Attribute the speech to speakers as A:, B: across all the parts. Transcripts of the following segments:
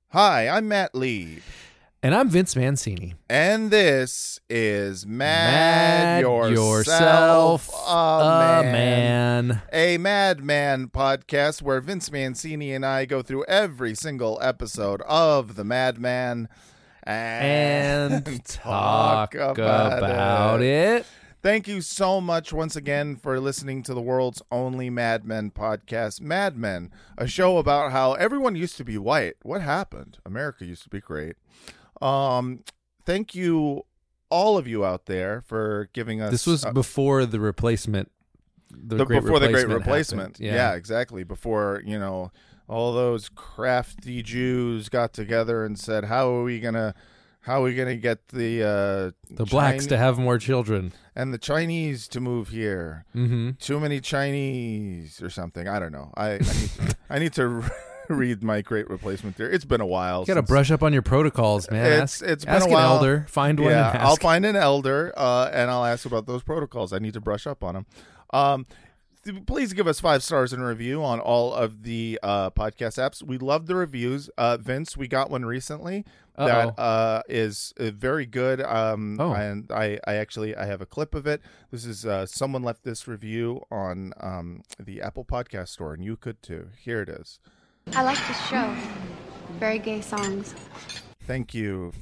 A: Hi, I'm Matt Lieb.
B: And I'm Vince Mancini.
A: And this is Mad
B: Yourself
A: a
B: Man.
A: A Madman podcast where Vince Mancini and I go through every single episode of The Madman
B: and talk about it.
A: Thank you so much once again for listening to the world's only Mad Men podcast, Mad Men, a show about how everyone used to be white. What happened? America used to be great. Thank you, all of you out there, for giving us.
B: This was before the replacement.
A: Before the Great Replacement.
B: Yeah.
A: Yeah, exactly. Before, all those crafty Jews got together and said, how are we gonna get the
B: blacks to have more children
A: and the Chinese to move here?
B: Mm-hmm.
A: Too many Chinese or something. I don't know. I need to read my Great Replacement theory. It's been a while.
B: You got to brush up on your protocols, man.
A: It's been
B: ask
A: a while.
B: An elder. Find one.
A: Yeah,
B: and ask.
A: I'll find an elder and I'll ask about those protocols. I need to brush up on them. Please give us 5 stars and a review on all of the podcast apps. We love the reviews. Vince, we got one recently that is very good. And I have a clip of it. This is someone left this review on the Apple Podcast Store, and you could too. Here it is.
C: I like this show. Very gay songs.
A: Thank you.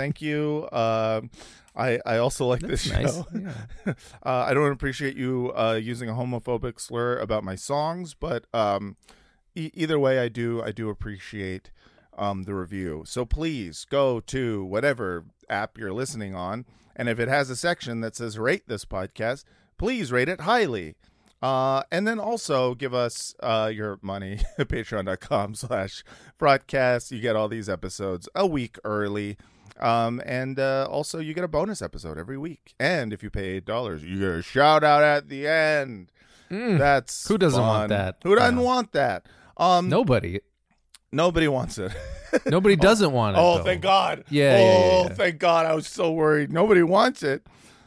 A: I also like this show.
B: Yeah.
A: I don't appreciate you using a homophobic slur about my songs, but either way, I do appreciate the review. So please go to whatever app you're listening on, and if it has a section that says rate this podcast, please rate it highly. And then also give us your money at patreon.com/broadcast. You get all these episodes a week early. And also you get a bonus episode every week. And if you pay $8, you get a shout out at the end. That's
B: who doesn't
A: fun.
B: want that?
A: Who doesn't want that?
B: Nobody
A: wants it.
B: Nobody doesn't want it.
A: Oh,
B: though.
A: thank God.
B: Yeah.
A: Thank God. I was so worried. Nobody wants it.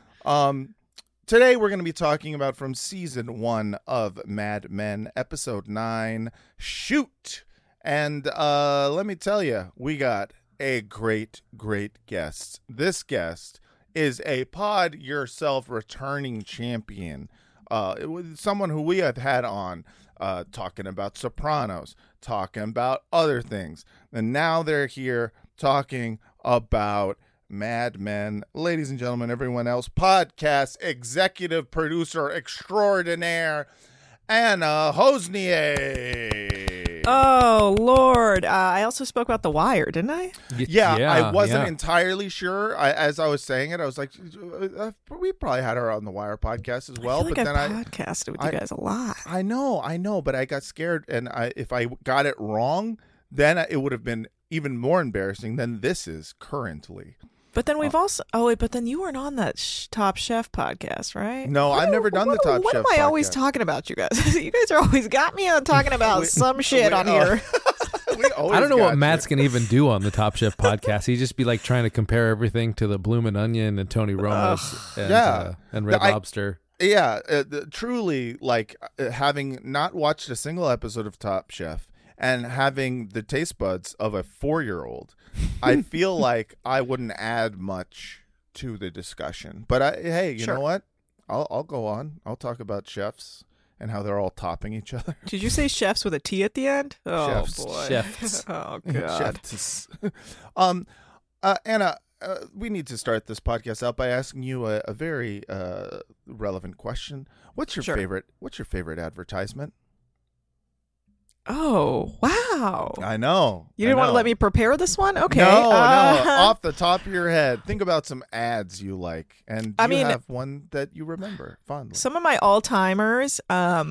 A: Today we're going to be talking about from season 1 of Mad Men, episode 9, Shoot. And let me tell you, we got a great guest. This guest is a Pod Yourself returning champion. It was someone who we have had on talking about Sopranos, talking about other things. And now they're here talking about Mad Men. Ladies and gentlemen, everyone else, podcast executive producer extraordinaire, Anna Hosnier.
D: Oh, Lord. I also spoke about The Wire, didn't I?
A: Yeah, I wasn't entirely sure. As I was saying it, I was like, we probably had her on the Wire podcast as well.
D: I feel like
A: but then
D: I podcasted with you guys a lot.
A: I know, but I got scared, and if I got it wrong, then it would have been even more embarrassing than this is currently.
D: But then we've also... Oh, wait, but then you weren't on that Top Chef podcast, right?
A: No, I've never done the Top Chef podcast.
D: What am I always talking about, you guys? You guys are always got me on talking about some shit on here.
B: I don't know what Matt's going to even do on the Top Chef podcast. He'd just be like trying to compare everything to the Bloomin' Onion and Tony Roma's and Red Lobster.
A: Yeah, truly, like having not watched a single episode of Top Chef and having the taste buds of a 4-year-old, I feel like I wouldn't add much to the discussion. But hey, you know what? I'll go on. I'll talk about chefs and how they're all topping each other.
D: Did you say chefs with a T at the end? Oh,
A: chefs.
D: boy.
B: Chefs.
D: Oh, God.
A: Chefs. Anna, we need to start this podcast out by asking you a very relevant question. What's your favorite advertisement?
D: Oh, wow.
A: I know.
D: You didn't want to let me prepare this one? Okay.
A: No. Off the top of your head, think about some ads you like. And do you have one that you remember fondly?
D: Some of my all-timers,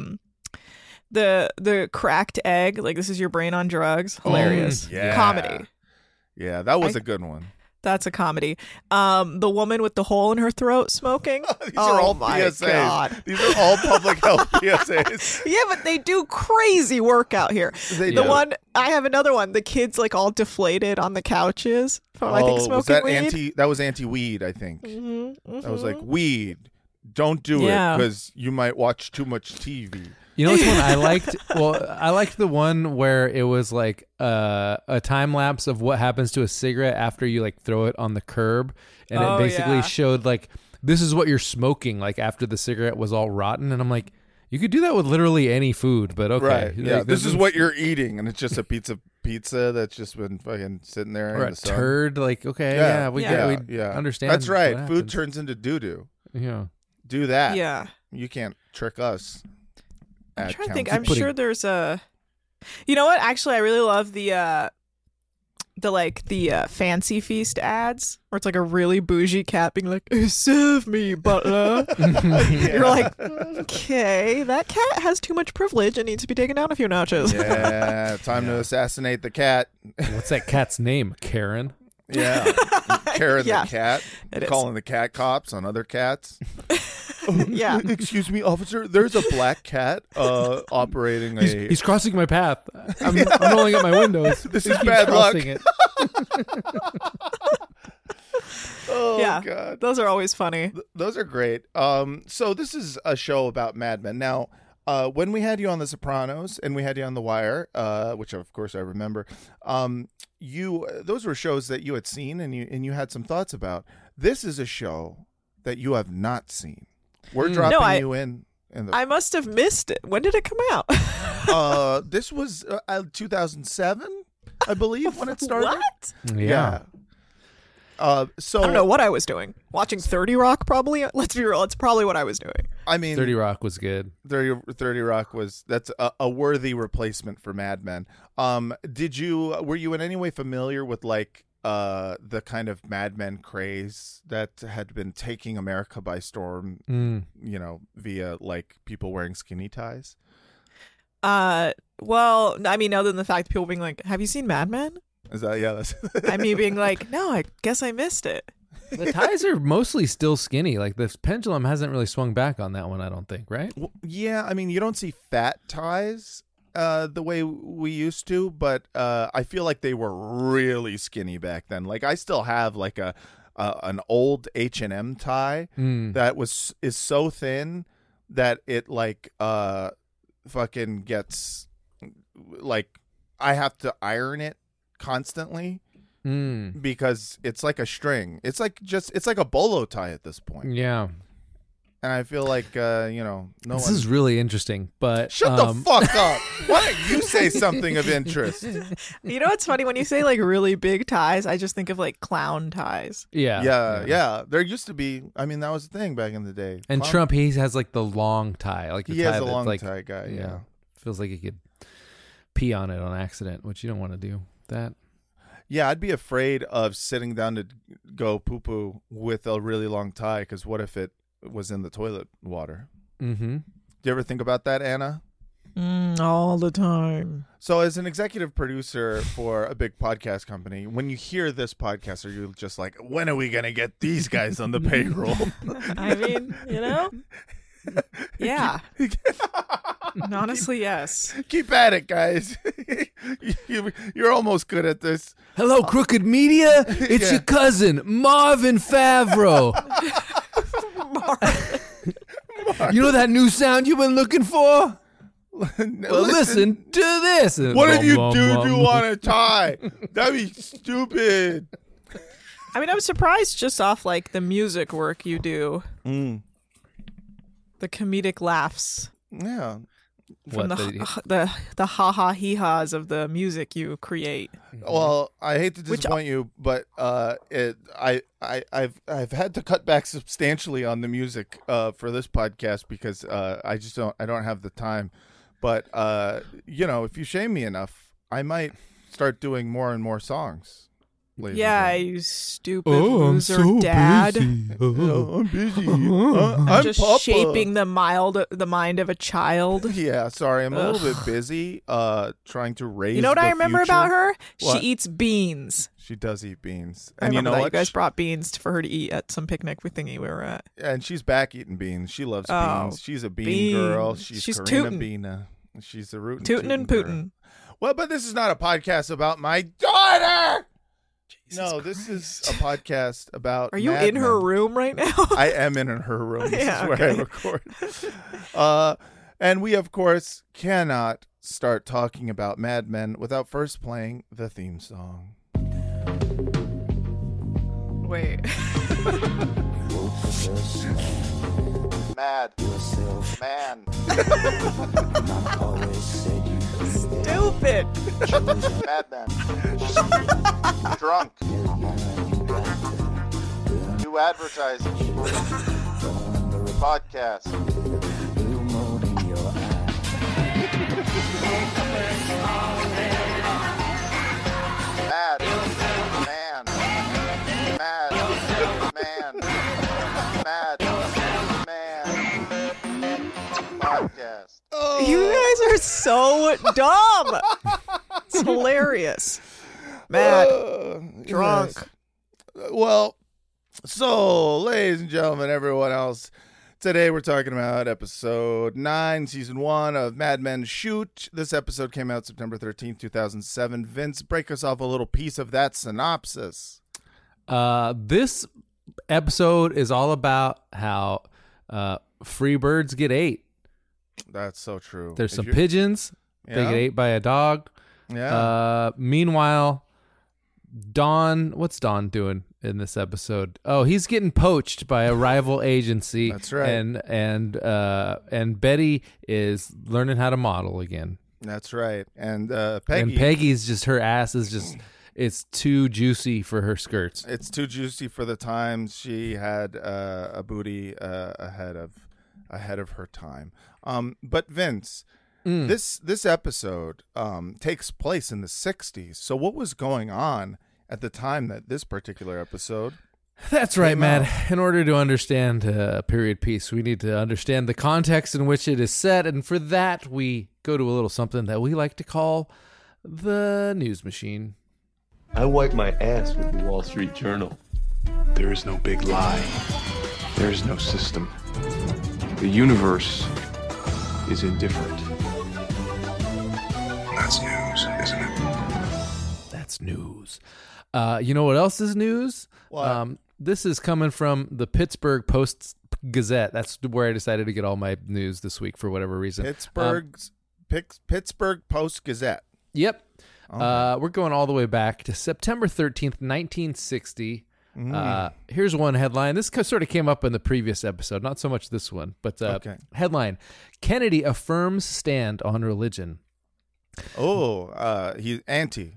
D: the cracked egg, like this is your brain on drugs. Hilarious.
A: Yeah.
D: Comedy.
A: Yeah, that was a good one.
D: That's a comedy. The woman with the hole in her throat smoking.
A: These are all PSAs.
D: God.
A: These are all public health PSAs.
D: Yeah, but they do crazy work out here. I have another one. The kids like all deflated on the couches. I think smoking weed.
A: That was anti-weed, I think.
D: Mm-hmm.
A: That was like, weed. Don't do it because you might watch too much TV.
B: You know which one I liked? Well, I liked the one where it was like a time lapse of what happens to a cigarette after you like throw it on the curb, and it basically showed like this is what you're smoking like after the cigarette was all rotten, and I'm like, you could do that with literally any food, but okay.
A: Right. Yeah, like, this is what you're eating, and it's just a pizza that's just been fucking sitting there in the sun.
B: Turd, like, okay, we understand.
A: That's right. Food turns into doo-doo.
B: Yeah.
A: Do that.
D: Yeah.
A: You can't trick us.
D: I'm trying to think. I'm sure there's a... You know what? Actually, I really love the Fancy Feast ads where it's like a really bougie cat being like, serve me, butler. You're like, okay, that cat has too much privilege and needs to be taken down a few notches.
A: Yeah, time to assassinate the cat.
B: What's that cat's name? Karen?
A: Yeah. Karen the cat. Calling the cat cops on other cats.
D: Yeah.
A: Excuse me, officer. There's a black cat operating
B: He's crossing my path. I'm rolling up my windows.
A: This is bad luck.
B: It.
A: Oh, God.
D: Those are always funny.
A: Those are great. So this is a show about Mad Men. Now, when we had you on The Sopranos and we had you on The Wire, which of course I remember, those were shows that you had seen and you had some thoughts about. This is a show that you have not seen. We're dropping you in.
D: I must have missed it. When did it come out?
A: This was 2007, I believe, when it started.
D: What?
A: Yeah. So
D: I don't know what I was doing. Watching 30 Rock, probably. Let's be real. It's probably what I was doing.
A: I mean,
B: 30 Rock was good.
A: 30 Rock that's a worthy replacement for Mad Men. Were you in any way familiar with like the kind of Mad Men craze that had been taking America by storm? You know, via like people wearing skinny ties.
D: Well, I mean, other than the fact that people being like, "Have you seen Mad Men?"
A: Is that that's
D: I mean, being like, no, I guess I missed it.
B: The ties are mostly still skinny. Like the pendulum hasn't really swung back on that one, I don't think, right?
A: Well, yeah, I mean, you don't see fat ties the way we used to, but I feel like they were really skinny back then. Like I still have like an old H&M tie that is so thin that it like fucking gets like I have to iron it constantly because it's like a string. It's like a bolo tie at this point.
B: Yeah.
A: And I feel like
B: this is really interesting, but
A: shut the fuck up. Why don't you say something of interest?
D: You know what's funny? When you say like really big ties, I just think of like clown ties.
A: Yeah. There used to be. I mean, that was the thing back in the day.
B: And
A: clown.
B: Trump, he has like the long tie. Like
A: he has a long tie guy. Yeah,
B: feels like he could pee on it on accident, which you don't want to do that.
A: Yeah, I'd be afraid of sitting down to go poo poo with a really long tie because what if it was in the toilet water?
B: Mm-hmm.
A: Do you ever think about that, Anna?
D: All the time.
A: So as an executive producer for a big podcast company, when you hear this podcast, are you just like, when are we going to get these guys on the payroll?
D: I mean, yeah. Honestly, yes.
A: Keep at it, guys. You're almost good at this.
B: Hello, Crooked Media. It's your cousin, Marvin Favreau. You know that new sound you've been looking for? Well, listen to this.
A: What if you do on a tie? That'd be stupid.
D: I mean, I was surprised just off like the music work you do. The comedic laughs.
A: Yeah.
D: From the ha-ha hee-haws of the music you create.
A: Well, I hate to disappoint you, but I've had to cut back substantially on the music for this podcast because I don't have the time. But if you shame me enough, I might start doing more and more songs.
D: Yeah, you stupid loser dad.
A: I'm busy.
D: I'm just
A: Papa.
D: shaping the mind of a child.
A: Yeah, sorry, I'm a little bit busy trying to raise.
D: You know what I remember
A: future?
D: about her?
A: What?
D: She eats beans.
A: She does eat beans.
D: And you know what? You guys brought beans for her to eat at some picnic thingy we were at.
A: And she's back eating beans. She loves beans. She's a bean girl. She's Karina Beena. She's a rootin'
D: and Putin.
A: Well, but this is not a podcast about my daughter.
D: Jesus Christ.
A: This is a podcast about.
D: Are you in her room right now?
A: I am in her room. This is where I record. And we, of course, cannot start talking about Mad Men without first playing the theme song.
D: Wait.
A: Mad Man.
D: Stupid.
A: Mad Men. Drunk. New advertising. Podcast. Mad Man. Mad Man. Mad Man. Podcast.
D: You guys are so dumb. It's hilarious. Mad. Drunk.
A: Yes. Well, so, ladies and gentlemen, everyone else, today we're talking about episode 9, season 1 of Mad Men Shoot. This episode came out September 13th, 2007. Vince, break us off a little piece of that synopsis.
B: This episode is all about how free birds get ate.
A: That's so true.
B: There's some pigeons.
A: Yeah.
B: They get ate by a dog.
A: Yeah.
B: Meanwhile, Don, what's Don doing in this episode? Oh, he's getting poached by a rival agency.
A: That's right.
B: And Betty is learning how to model again.
A: That's right. And
B: And
A: Peggy.
B: Peggy's just, her ass is just, it's too juicy for her skirts.
A: It's too juicy for the times. She had a booty ahead of her time. But Vince, this episode takes place in the 60s. So what was going on at the time that this particular episode?
B: That's right,
A: came
B: Matt.
A: out?
B: In order to understand a period piece, we need to understand the context in which it is set. And for that, we go to a little something that we like to call the news machine.
E: I wipe my ass with the Wall Street Journal.
F: There is no big lie. There is no system. The universe is indifferent. That's news, isn't it?
B: That's news. You know what else is news?
A: What?
B: This is coming from the Pittsburgh Post-Gazette. That's where I decided to get all my news this week for whatever reason.
A: Pittsburgh Post-Gazette.
B: Yep.
A: Okay.
B: We're going all the way back to September 13th, 1960. Here's one headline. This sort of came up in the previous episode, not so much this one, but
A: Okay.
B: Headline: Kennedy affirms stand on religion.
A: He's anti.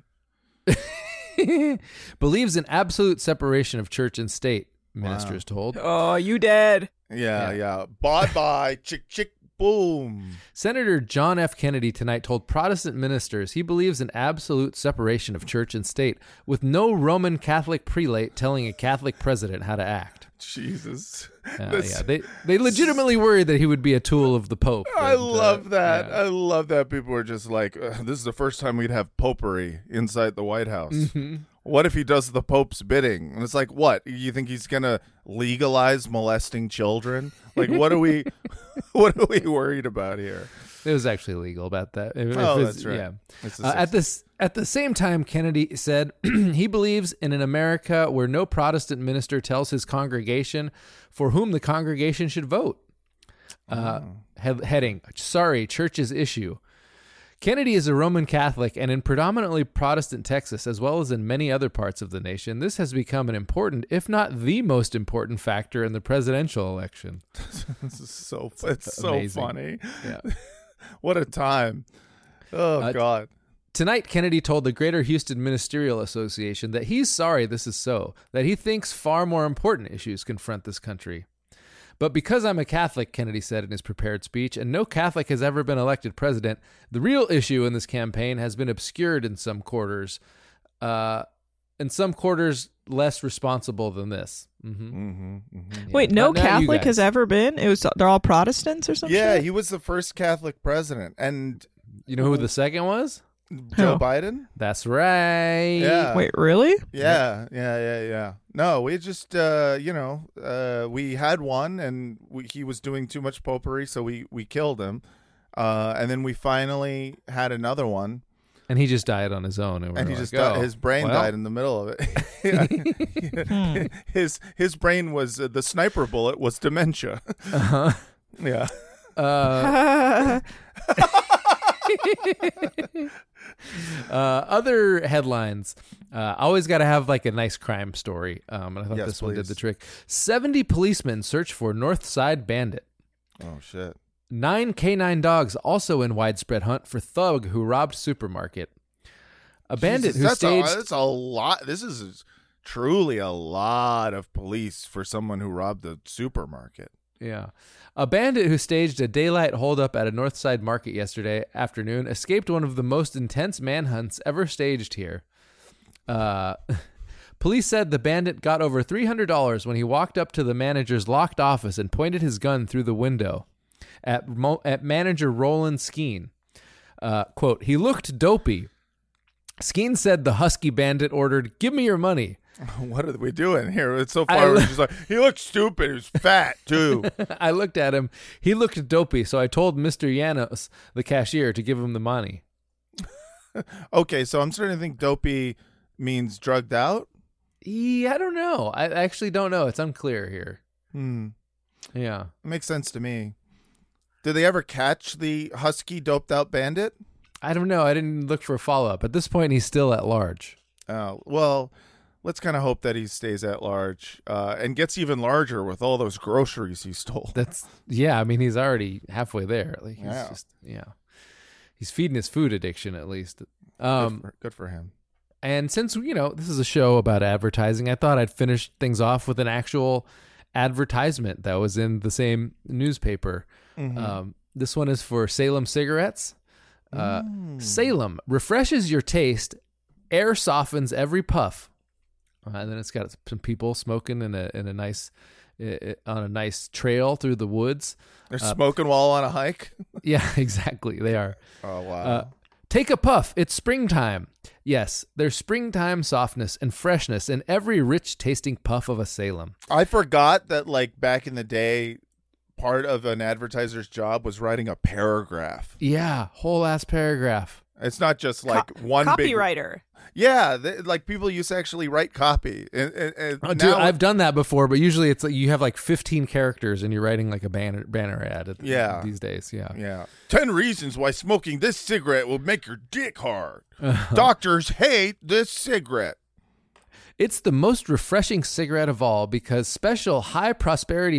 B: Believes in absolute separation of church and state, ministers told.
D: Oh, you dead.
A: Yeah. Bye-bye. Chick, boom.
B: Senator John F. Kennedy tonight told Protestant ministers he believes in absolute separation of church and state, with no Roman Catholic prelate telling a Catholic president how to act.
A: Jesus.
B: They legitimately worried that he would be a tool of the Pope.
A: I love that.
B: yeah.
A: I love that people were just like, this is the first time we'd have popery inside the White House.
B: Mm-hmm.
A: What if he does the Pope's bidding? And it's like, what? You think he's going to legalize molesting children? Like, what are we worried about here?
B: It was actually legal about that.
A: That's right.
B: Yeah.
A: It's the
B: At the same time, Kennedy said he believes in an America where no Protestant minister tells his congregation for whom the congregation should vote. Heading: Sorry, church's issue. Kennedy is a Roman Catholic, and in predominantly Protestant Texas, as well as in many other parts of the nation, this has become an important, if not the most important factor in the presidential election.
A: This is so funny.
B: Yeah.
A: What a time. Oh, God.
B: Tonight, Kennedy told the Greater Houston Ministerial Association that he's sorry this is so, that he thinks far more important issues confront this country. But because I'm a Catholic, Kennedy said in his prepared speech, and no Catholic has ever been elected president, the real issue in this campaign has been obscured in some quarters, less responsible than this. Yeah.
D: Wait, no
B: Not you
D: Catholic
B: guys.
D: has ever been? They're all Protestants or something?
A: Yeah, he was the first Catholic president. And
B: You know who the second was?
A: Joe Biden?
B: That's right.
A: Yeah.
D: Wait, really?
A: Yeah. No, we just, we had one, and he was doing too much popery, so we killed him. And then we finally had another one.
B: And he just died on his own.
A: And he just died. His brain died in the middle of it. His brain was, the sniper bullet was dementia.
B: Uh-huh.
A: Yeah.
B: Other headlines. Always got to have like a nice crime story. And I thought
A: Yes,
B: this one did
A: please.
B: the trick. 70 policemen search for North Side bandit.
A: Oh shit.
B: 9 canine dogs also in widespread hunt for thug who robbed supermarket. A bandit
A: Jesus,
B: who
A: that's
B: staged.
A: that's a lot. This is truly a lot of police for someone who robbed a supermarket.
B: Yeah. A bandit who staged a daylight holdup at a North Side market yesterday afternoon escaped one of the most intense manhunts ever staged here. Police said the bandit got over $300 when he walked up to the manager's locked office and pointed his gun through the window at manager Roland Skeen. Quote, he looked dopey. Skeen said the husky bandit ordered, give me your money.
A: What are we doing here? It's so far. We're just like, he looked stupid. He was fat too.
B: I looked at him. He looked dopey, so I told Mr. Llanos, the cashier, to give him the money.
A: Okay, so I'm starting to think dopey means drugged out.
B: I don't know. I actually don't know. It's unclear here. Yeah.
A: It makes sense to me. Did they ever catch the husky doped out bandit?
B: I don't know. I didn't look for a follow-up. At this point, he's still at large.
A: Well, let's kind of hope that he stays at large and gets even larger with all those groceries he stole.
B: I mean, he's already halfway there. Like, he's
A: Yeah.
B: He's feeding his food addiction, at least.
A: Good for him.
B: And since, this is a show about advertising, I thought I'd finish things off with an actual advertisement that was in the same newspaper. This one is for Salem cigarettes. Salem refreshes your taste, air softens every puff. And then it's got some people smoking in a nice on a nice trail through the woods.
A: They're smoking while on a hike.
B: Yeah, exactly. They are.
A: Oh wow.
B: Take a puff. It's springtime. Yes, there's springtime softness and freshness in every rich tasting puff of a Salem.
A: I forgot that, like, back in the day, part of an advertiser's job was writing a paragraph.
B: Yeah, whole ass paragraph.
A: It's not just like one
D: copywriter.
A: Yeah, like people used to actually write copy. And
B: Dude,
A: now
B: I've done that before, but usually it's like you have like 15 characters and you're writing like a banner ad. These days, yeah.
A: 10 reasons why smoking this cigarette will make your dick hard. Doctors hate this cigarette.
B: It's the most refreshing cigarette of all because special high porosity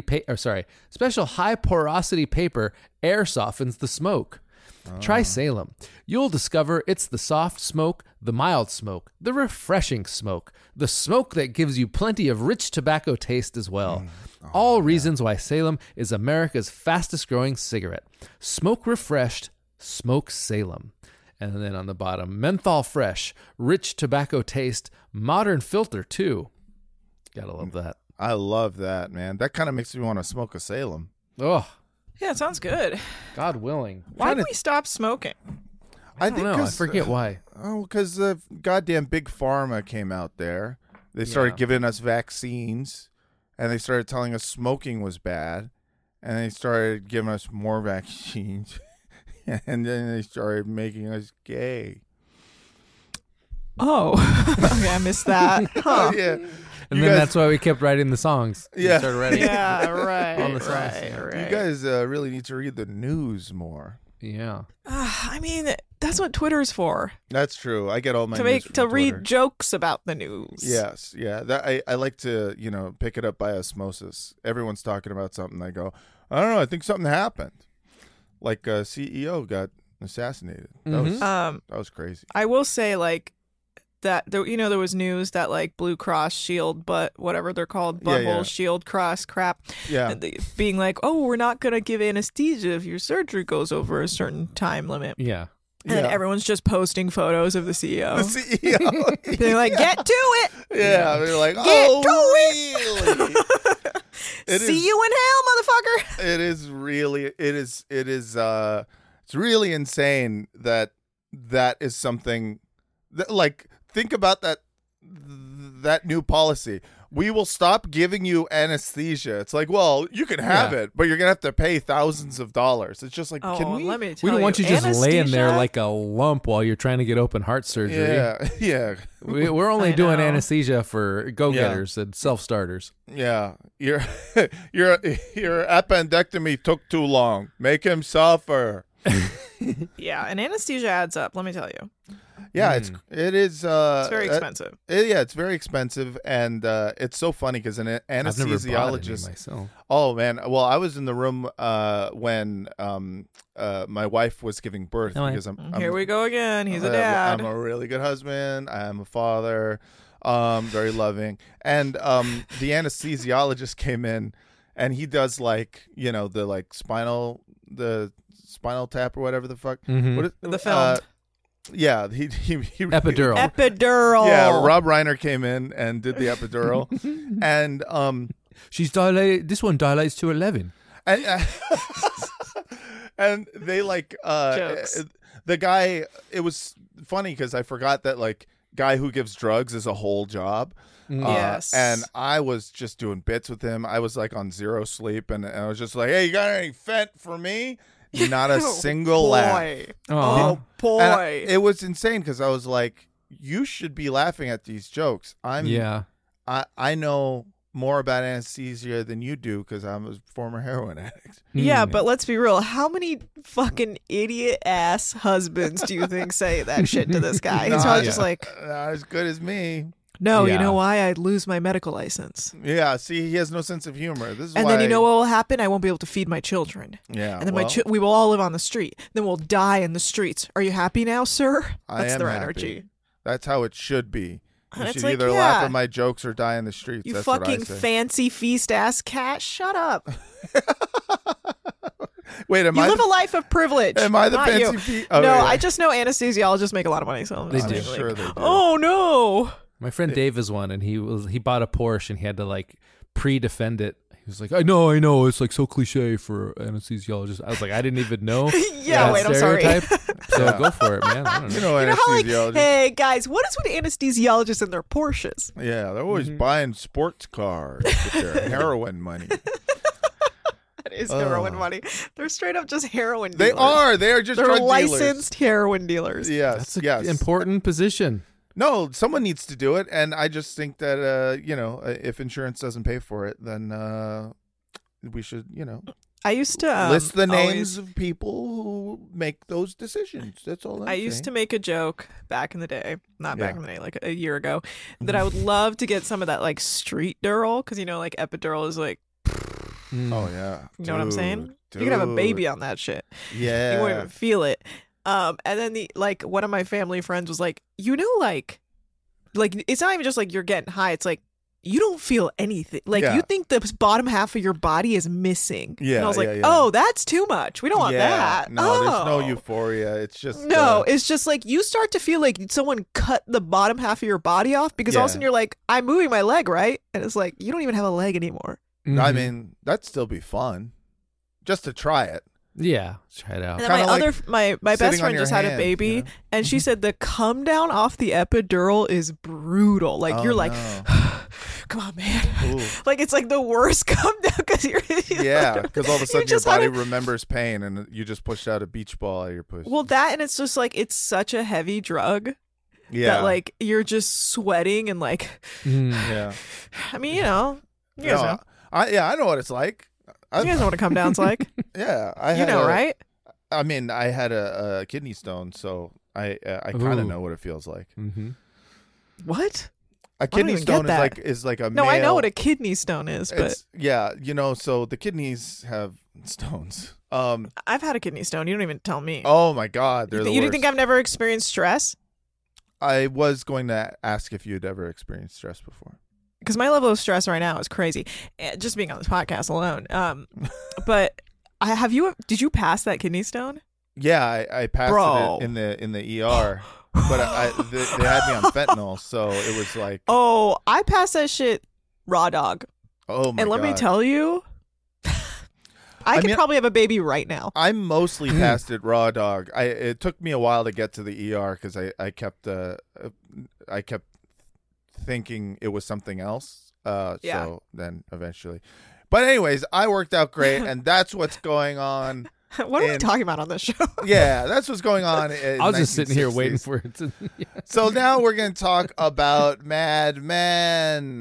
B: paper air softens the smoke. Try Salem. You'll discover it's the soft smoke, the mild smoke, the refreshing smoke, the smoke that gives you plenty of rich tobacco taste as well. All reasons why Salem is America's fastest growing cigarette. Smoke refreshed, smoke Salem. And then on the bottom, menthol fresh, rich tobacco taste, modern filter too. Gotta love that.
A: I love that, man. That kind of makes me want to smoke a Salem.
B: Oh,
D: Yeah, it sounds good.
B: God willing.
D: Why did we stop smoking?
B: I don't know. I forget why.
A: Oh, because the goddamn big pharma came out there. They started giving us vaccines, and they started telling us smoking was bad, and they started giving us more vaccines, and then they started making us gay.
D: Oh, okay, I missed that. Huh.
A: Yeah.
B: And then that's why we kept writing the songs.
A: Yeah.
B: We started writing
D: Yeah, right.
B: all the songs.
A: You guys really need to read the news more.
B: Yeah.
D: I mean, that's what Twitter's for.
A: That's true. I get all my
D: To
A: news from
D: read
A: Twitter.
D: jokes about the news.
A: Yes, yeah. That I like to, pick it up by osmosis. Everyone's talking about something. I go, I don't know. I think something happened. Like a CEO got assassinated. That was crazy.
D: I will say, like, that there was news that like Blue Cross Shield, but whatever they're called, butthole shield cross crap, being like, oh, we're not gonna give anesthesia if your surgery goes over a certain time limit.
B: Yeah.
D: And then everyone's just posting photos of the CEO.
A: The CEO.
D: They're like, get to it.
A: Yeah, they're like,
D: Get
A: really?
D: See you in hell, motherfucker.
A: It is really. It's really insane that is something that, like, think about that new policy. we will stop giving you anesthesia. It's like, well, you can have it, but you're gonna have to pay thousands of dollars. It's just like, can we?
D: Let me tell
B: We don't want you just
D: anesthesia?
B: laying there like a lump while you're trying to get open heart surgery.
A: Yeah.
B: We're only
D: I
B: doing
D: know.
B: anesthesia for go-getters and self-starters.
A: Yeah. Your appendectomy took too long. Make him suffer.
D: Yeah, and anesthesia adds up. Let me tell you,
A: Yeah, it is.
D: it's very expensive.
A: It's very expensive, and it's so funny because an
B: I've never bought any
A: anesthesiologist.
B: myself.
A: Oh man! Well, I was in the room when my wife was giving birth because I'm
D: Here we go again. He's a dad.
A: I'm a really good husband. I'm a father. Very loving. And the anesthesiologist came in, and he does the spinal tap or whatever the fuck.
B: Mhm.
A: What is,
D: The film.
A: Yeah, he
B: Epidural.
D: Epidural.
A: Yeah, Rob Reiner came in and did the epidural, and
B: She's dilated. This one dilates to 11.
A: and they
D: Jokes.
A: the guy. It was funny because I forgot that guy who gives drugs is a whole job.
D: Yes.
A: And I was just doing bits with him. I was on zero sleep, and I was just like, "Hey, you got any Fent for me?" Not a single laugh.
D: Oh boy.
A: And it was insane because I was like, "You should be laughing at these jokes." I know more about anesthesia than you do because I'm a former heroin addict.
D: Yeah, but let's be real. How many fucking idiot ass husbands do you think say that shit to this guy? He's probably just like,
A: Not as good as me.
D: no, you
B: Yeah.
D: know why? I'd lose my medical license.
A: Yeah, see, he has no sense of humor. This is
D: And
A: why,
D: then you know what will happen? I won't be able to feed my children.
A: Yeah,
D: And then
A: well,
D: we will all live on the street. Then we'll die in the streets. Are you happy now, sir?
A: I
D: That's
A: am
D: their
A: happy.
D: energy.
A: That's how it should be. You
D: And
A: should
D: it's like,
A: either laugh
D: yeah.
A: at my jokes or die in the streets.
D: You
A: That's what I
D: fucking
A: say.
D: fancy feast ass cat. Shut up.
A: Wait, am
D: You
A: I?
D: live a life of privilege.
A: Am I the
D: not
A: fancy
D: you.
A: feet? Oh,
D: no,
A: yeah.
D: I just know anesthesiologists make a lot of money. So I'm
B: They
D: just
B: do.
A: I'm
D: like,
A: sure they do.
D: oh no.
B: My friend Dave is one, and he bought a Porsche, and he had to pre-defend it. He was like, I know, it's so cliche for anesthesiologists. I was like, I didn't even know.
D: Yeah,
B: that
D: wait, I'm sorry.
B: stereotype. So
A: Yeah.
B: go for it, man. I don't know.
A: You know,
D: You know how
A: anesthesiologists.
D: hey guys, what is with anesthesiologists and their Porsches?
A: Yeah, they're always buying sports cars with their heroin money.
D: That is heroin money. They're straight up just heroin
A: They
D: dealers.
A: are. They are just
D: They're
A: drug
D: licensed heroin dealers.
A: dealers.
B: That's
A: Yes,
B: an
A: yes.
B: important position.
A: No, someone needs to do it, and I just think that if insurance doesn't pay for it, then we should
D: I used to
A: list the names
D: always-
A: of people who make those decisions. That's all.
D: I used to make a joke back in the day, not back
A: Yeah.
D: in the day, like a year ago, that I would love to get some of that street dural because epidural is
A: Oh yeah,
D: you know what I'm saying? You could have a baby on that shit.
A: Yeah,
D: You won't even feel it. And then one of my family friends was like, it's not even just you're getting high. It's you don't feel anything.
A: Yeah.
D: You think the bottom half of your body is missing.
A: Yeah,
D: And I was like,
A: yeah, yeah.
D: oh, that's too much. We don't want that.
A: No, there's no
D: Oh.
A: euphoria. It's just
D: No, it's just you start to feel like someone cut the bottom half of your body off because all of a
A: Yeah.
D: sudden you're like, I'm moving my leg, right? And it's you don't even have a leg anymore.
A: I
B: Mhm.
A: mean, that'd still be fun, just to try it.
B: Yeah, try it out.
D: And then
A: Kinda
D: my best
A: sitting on
D: friend
A: your
D: just had a
A: hand,
D: baby,
A: you know?
D: and she said the come down off the epidural is brutal.
A: Oh,
D: You're like,
A: no.
D: come on, man.
A: Ooh.
D: It's the worst come down because you're
A: Yeah, because all of a sudden your
D: just had
A: body
D: a-
A: remembers pain, and you just pushed out a beach ball out of your pussy.
D: Well, that and it's just it's such a heavy drug
A: yeah,
D: that you're just sweating and
A: yeah.
D: I mean, you guys know.
A: I know what it's like.
D: You guys know what a come down's like.
A: Yeah, I
D: You
A: had
D: know, right?
A: I mean, I had a kidney stone, so I kind of
B: Ooh.
A: know what it feels like.
B: Mm-hmm.
D: What?
A: A
D: I don't
A: kidney
D: even
A: stone
D: get
A: is like a
D: No,
A: male,
D: I know what a kidney stone is, but
A: It's, so the kidneys have stones.
D: I've had a kidney stone. You don't even tell me.
A: Oh my God, they're
D: you
A: the
D: you
A: worst.
D: think I've never experienced stress?
A: I was going to ask if you'd ever experienced stress before.
D: Because my level of stress right now is crazy. Just being on this podcast alone. But did you pass that kidney stone?
A: Yeah, I passed
D: Bro.
A: it in the ER, but they had me on fentanyl, so it was like,
D: Oh, I passed that shit raw dog.
A: oh my
D: And let
A: God.
D: me tell you, I could
A: mean-
D: probably have a baby right now.
A: I'm mostly past it raw dog. It took me a while to get to the ER because I kept thinking it was something else. So then eventually. But anyways, I worked out great, and that's what's going on.
D: What are we talking about on this show?
A: Yeah, that's what's going on.
B: I was just sitting here waiting for it to. Yeah.
A: So now we're going to talk about Mad Men.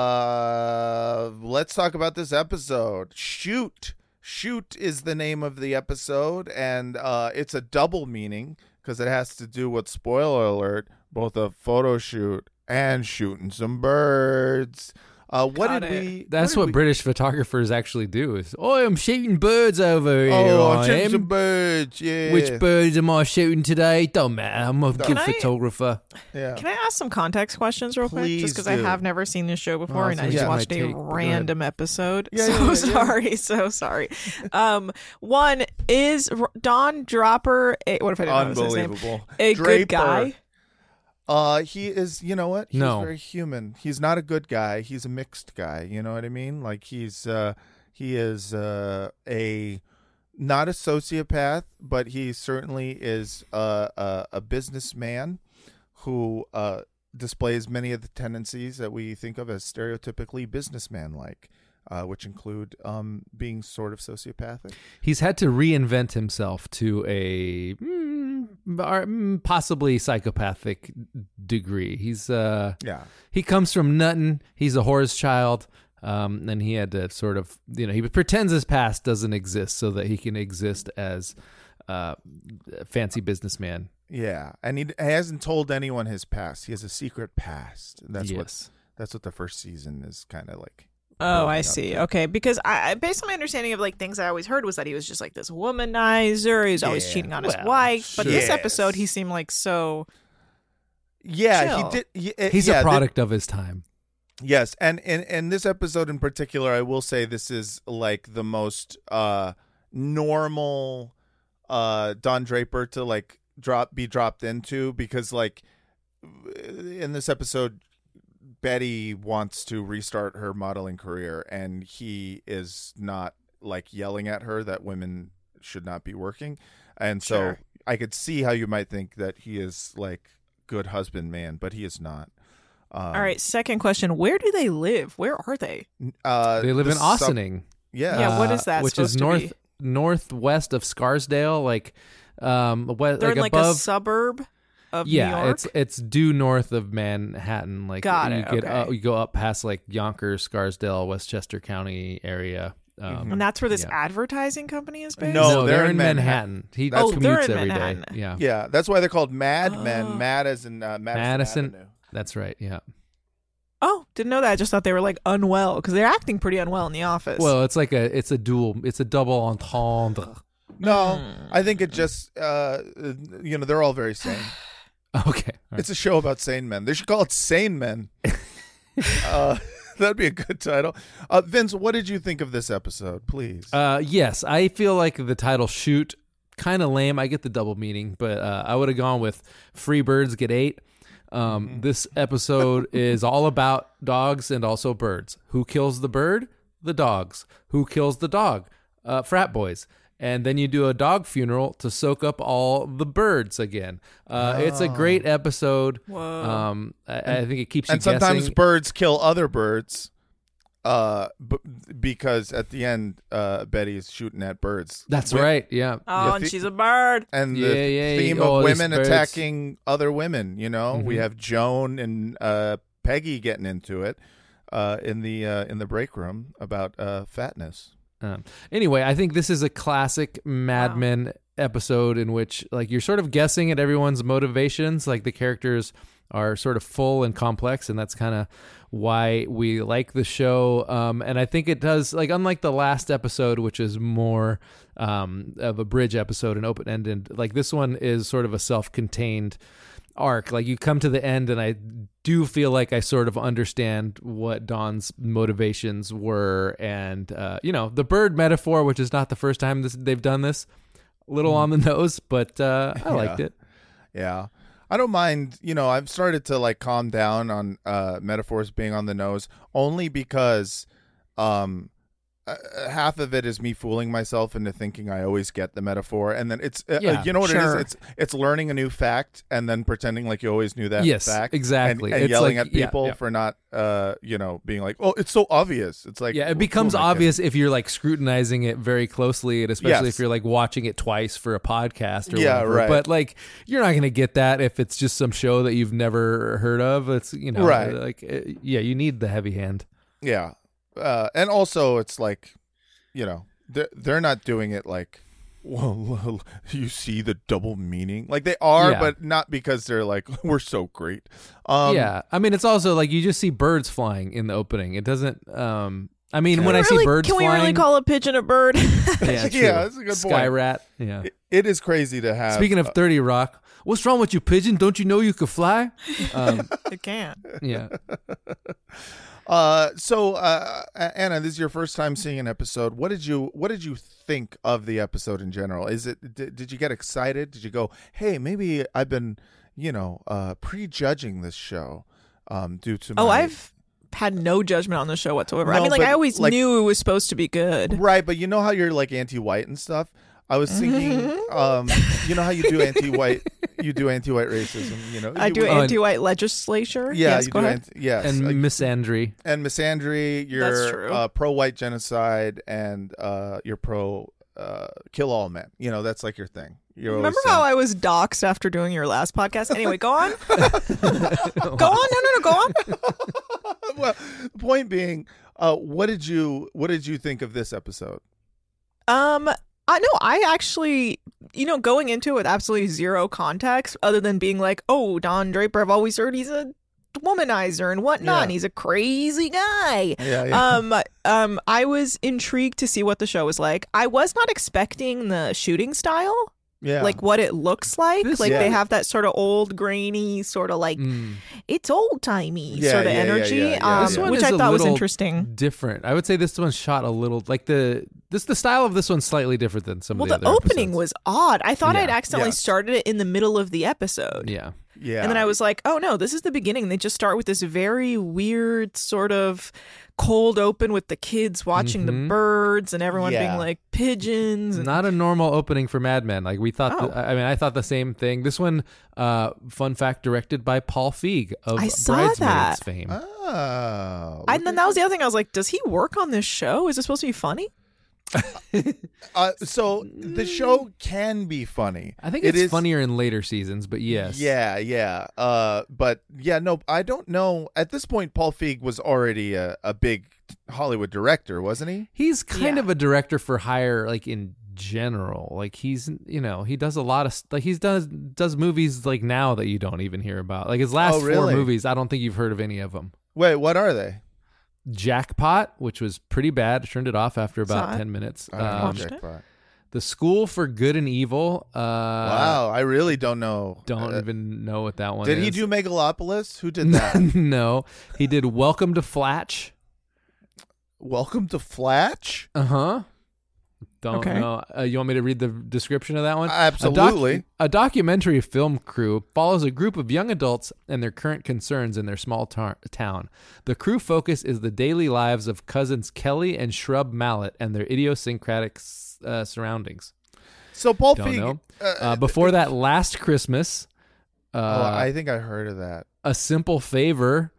A: Let's talk about this episode. Shoot. Shoot is the name of the episode, and it's a double meaning because it has to do with, spoiler alert, both a photo shoot and shooting some birds.
B: That's what British photographers actually do. Is, I'm shooting birds over here.
A: I'm shooting some birds. Yeah.
B: Which birds am I shooting today? Don't matter. I'm a good photographer.
A: Yeah.
D: Can I ask some context questions real quick? Just because I have never seen this show before and I just watched a random episode. So sorry. One, is Don Draper what if I didn't know his name? A
A: Draper.
D: Good guy?
A: He is, you know what? He's very human. He's not a good guy. He's a mixed guy. You know what I mean? Like he is not a sociopath, but he certainly is a businessman who displays many of the tendencies that we think of as stereotypically businessman-like. Which include being sort of sociopathic.
B: He's had to reinvent himself to a possibly psychopathic degree. He's he comes from nothing. He's a whore's child, and he had to sort of he pretends his past doesn't exist so that he can exist as a fancy businessman.
A: Yeah, and he hasn't told anyone his past. He has a secret past. That's what the first season is kind of like.
D: Oh, I see. Okay, because I, based on my understanding of like things I always heard was that he was just like this womanizer. He's always cheating on his wife. But this episode, he seemed like so.
A: Yeah,
D: chill.
B: He's a product of his time.
A: Yes, and in this episode in particular, I will say this is like the most normal Don Draper to like be dropped into, because like in this episode, Betty wants to restart her modeling career, and he is not like yelling at her that women should not be working. And so I could see how you might think that he is like good husband man, but he is not.
D: All right. Second question. Where do they live? Where are they?
B: They live in Ossining.
D: Yeah. What is that?
B: Which is northwest of Scarsdale, like
D: they're
B: like
D: in like
B: above,
D: a suburb. Of New York?
B: It's due north of Manhattan. Like you go up past like Yonkers, Scarsdale, Westchester County area.
D: And that's where this advertising company is based?
B: No, they're in Manhattan. He commutes
D: they're in
B: every
D: Manhattan.
B: day.
A: Yeah, that's why they're called Mad Men. Mad as in Madison Avenue.
B: That's right. Yeah.
D: Oh, didn't know that. I just thought they were like unwell because they're acting pretty unwell in the office.
B: Well, it's a double entendre.
A: No, I think it just they're all very sane.
B: Okay. Right.
A: It's a show about sane men. They should call it Sane Men. That'd be a good title. Vince, what did you think of this episode, please?
B: Yes, I feel like the title Shoot, kind of lame. I get the double meaning, but I would have gone with Free Birds Get Ate. This episode is all about dogs and also birds. Who kills the bird? The dogs. Who kills the dog? Frat boys. And then you do a dog funeral to soak up all the birds again. It's a great episode.
D: Whoa.
B: I think it keeps you
A: guessing. And sometimes birds kill other birds because at the end, Betty's shooting at birds.
B: That's right, yeah.
D: Oh, and she's a bird.
A: And the theme of women attacking other women, we have Joan and Peggy getting into it in the break room about fatness.
B: Anyway, I think this is a classic Mad Men episode in which like you're sort of guessing at everyone's motivations. Like the characters are sort of full and complex, and that's kind of why we like the show. And I think it does, like, unlike the last episode, which is more of a bridge episode and open-ended, like this one is sort of a self-contained arc. Like you come to the end and I do feel like I sort of understand what Don's motivations were, and the bird metaphor, which is not the first time they've done this, a little on the nose, but I liked it.
A: Yeah, I don't mind. I've started to like calm down on metaphors being on the nose, only because half of it is me fooling myself into thinking I always get the metaphor, and then it's
B: Yeah,
A: you know what
D: sure.
A: it is? It's learning a new fact and then pretending like you always knew that
B: Yes,
A: fact.
B: exactly.
A: And
B: It's
A: yelling
B: like-
A: at people
B: yeah.
A: for not being like, oh, it's so obvious. It's like,
B: Yeah, it
A: who
B: becomes
A: am I kidding?
B: obvious if you're like scrutinizing it very closely, and especially
A: Yes.
B: if you're like watching it twice for a podcast or
A: Yeah,
B: whatever.
A: right.
B: But like, you're not gonna get that if it's just some show that you've never heard of. It's
A: Right.
B: like you need the heavy hand.
A: Yeah, and also it's like, they're not doing it like, well, you see the double meaning. Like they are,
B: Yeah.
A: but not because they're like, we're so great.
B: Yeah, I mean, it's also like you just see birds flying in the opening. It doesn't. I mean, when I see birds
D: can we
B: flying,
D: really call a pigeon a bird?
B: yeah, true.
A: Yeah, that's a good
B: Sky
A: point.
B: rat. Yeah.
A: It is crazy to have.
B: Speaking of 30 Rock, what's wrong with you, pigeon? Don't you know you could fly?
D: It can't.
B: Yeah.
A: So Anna, this is your first time seeing an episode. What did you think of the episode in general? Did you get excited? Did you go, hey, maybe I've been prejudging this show due to my...
D: I've had no judgment on the show whatsoever.
A: No,
D: I mean, like
A: but,
D: I always
A: like-
D: knew it was supposed to be good.
A: Right, but you know how you're like anti-white and stuff? I was thinking, you know how you do anti-white racism,
D: I do anti-white legislature.
A: Yeah,
D: yes,
A: you
D: go
A: do
D: ahead.
A: yes.
B: And misandry.
A: And misandry,
D: That's
A: you're
D: true.
A: pro-white genocide, and you're pro kill all men. That's like your thing. You're
D: Remember how I was doxxed after doing your last podcast? Anyway, go on. Go on. No, go on.
A: Well, the point being, what did you think of this episode?
D: I actually, going into it with absolutely zero context other than being like, oh, Don Draper, I've always heard he's a womanizer and whatnot,
A: Yeah.
D: and he's a crazy guy.
A: Yeah.
D: I was intrigued to see what the show was like. I was not expecting the shooting style.
A: Yeah.
D: Like what it looks like.
B: This-
D: Like
A: Yeah.
D: they have that sort of old grainy sort of like it's old timey
A: Yeah,
D: sort of
A: yeah, yeah,
D: energy,
A: yeah.
B: This one
D: which
B: is
D: I
B: a
D: thought was
B: little
D: interesting.
B: different. I would say this one's shot a little like the style of this one's slightly different than some
D: Well,
B: of
D: the
B: the other
D: opening
B: episodes.
D: was odd. I thought
B: Yeah.
D: I'd accidentally
A: Yes.
D: started it in the middle of the episode.
B: Yeah.
A: yeah.
D: And then I was like, oh no, this is the beginning. They just start with this very weird sort of cold open with the kids watching the birds and everyone
A: Yeah.
D: being like pigeons. And,
B: Not a normal opening for Mad Men. Like we thought.
D: Oh.
B: I thought the same thing. This one, fun fact, directed by Paul Feig of
D: I saw
B: Bridesmaids
D: that.
B: fame.
A: Oh.
D: and then that was the other thing. I was like, does he work on this show? Is it supposed to be funny?
A: So the show can be funny.
B: I think
A: It
B: it's
A: is-
B: funnier in later seasons, but yes.
A: Yeah. But yeah, no, I don't know. At this point, Paul Feig was already a big Hollywood director, wasn't he?
B: He's kind
D: Yeah.
B: of a director for hire, like in general. Like he's, he does a lot of like he does movies like now that you don't even hear about. Like his last
A: Oh, really?
B: 4 movies, I don't think you've heard of any of them.
A: Wait, what are they?
B: Jackpot, which was pretty bad. I turned it off after about
D: Saw it.
B: 10 minutes.
A: I don't know
D: Watched it.
A: Jackpot.
B: The School for Good and Evil.
A: Wow, I really don't know.
B: Don't even know what that one
A: Did
B: is.
A: he do Megalopolis? Who did that?
B: No. He did Welcome to Flatch.
A: Welcome to Flatch?
B: Uh-huh. Don't
D: Okay.
B: know. You want me to read the description of that one?
A: Absolutely.
B: A documentary film crew follows a group of young adults and their current concerns in their small town. The crew focus is the daily lives of cousins Kelly and Shrub Mallet and their idiosyncratic surroundings.
A: So Paul
B: Don't
A: Feig.
B: know. Before that, Last Christmas.
A: I think I heard of that.
B: A Simple Favor.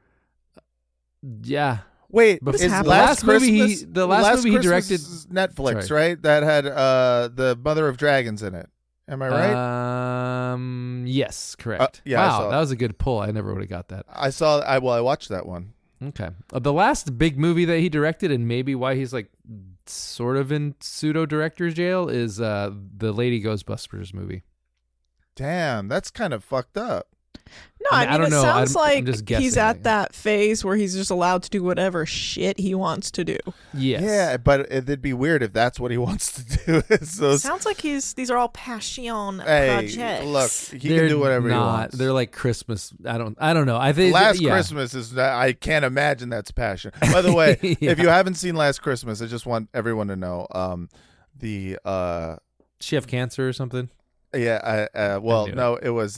B: Yeah.
A: Wait,
B: Bef-
A: is
D: happened?
A: last
B: The last movie he-
A: Christmas?
B: the last movie he
A: Christmas
B: directed-
A: is Netflix,
B: Sorry.
A: right? That had the Mother of Dragons in it. Am I right?
B: Yes, correct.
A: yeah, I
B: wow,
A: saw it.
B: that was a good pull. I never would have got that.
A: I watched that one.
B: Okay. The last big movie that he directed, and maybe why he's like sort of in pseudo director's jail, is the Lady Ghostbusters movie.
A: Damn, that's kind of fucked up.
D: No,
B: I
D: I
B: mean,
D: mean,
B: I don't
D: it
B: know.
D: sounds
B: I'm
D: like
B: just
D: he's
B: guessing.
D: at that phase where he's just allowed to do whatever shit he wants to do.
B: Yes.
A: Yeah, but it'd be weird if that's what he wants to do. is those,
D: Sounds like these are all passion
A: hey,
D: projects.
A: look, he
B: They're
A: can do whatever
B: not.
A: he wants.
B: They're like Christmas. I don't know. I think
A: Last
B: yeah.
A: Christmas is not, I can't imagine that's passion. By the way,
B: Yeah.
A: if you haven't seen Last Christmas, I just want everyone to know the
B: She have cancer or something.
A: yeah, well,
B: knew it.
A: no, it was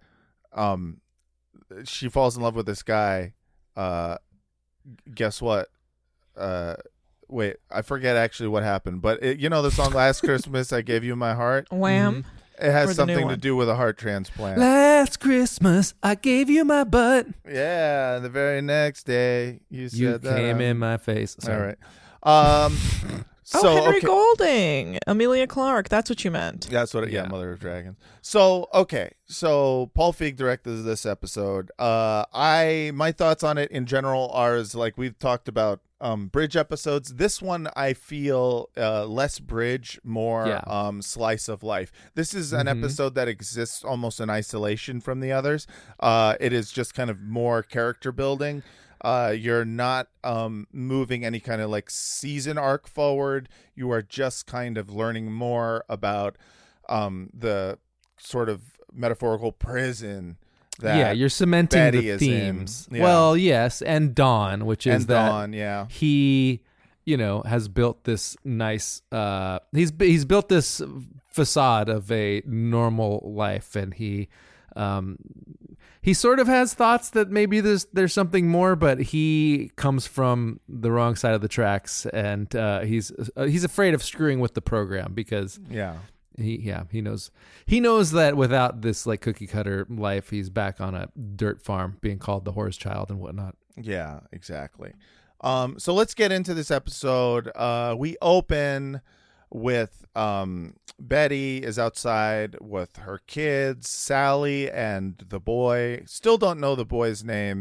A: she falls in love with this guy. Guess what? wait, I forget actually what happened, but the song "Last Christmas I Gave You My Heart."
D: Wham!
A: It has something to do with a heart transplant.
B: Last Christmas I gave you my butt.
A: Yeah, the very next day you said that
B: came in my face.
A: Sorry. All right.
D: Henry Golding, Emilia Clarke. That's what you meant.
A: That's what. Mother of Dragons. So Paul Feig directed this episode. My thoughts on it in general are like we've talked about bridge episodes. This one I feel less bridge, more slice of life. This is an episode that exists almost in isolation from the others. It is just kind of more character building. You're not moving any kind of like season arc forward. You are just kind of learning more about the sort of metaphorical prison that
B: you're cementing
A: Betty
B: the themes.
A: Yeah.
B: Well, yes, and Dawn, which is he has built this nice he's built this facade of a normal life, and he sort of has thoughts that maybe there's something more, but he comes from the wrong side of the tracks, and he's afraid of screwing with the program because he knows that without this like cookie cutter life, he's back on a dirt farm being called the horse child and whatnot.
A: Yeah, exactly. So let's get into this episode. We open with Betty is outside with her kids, Sally and the boy. Still don't know the boy's name.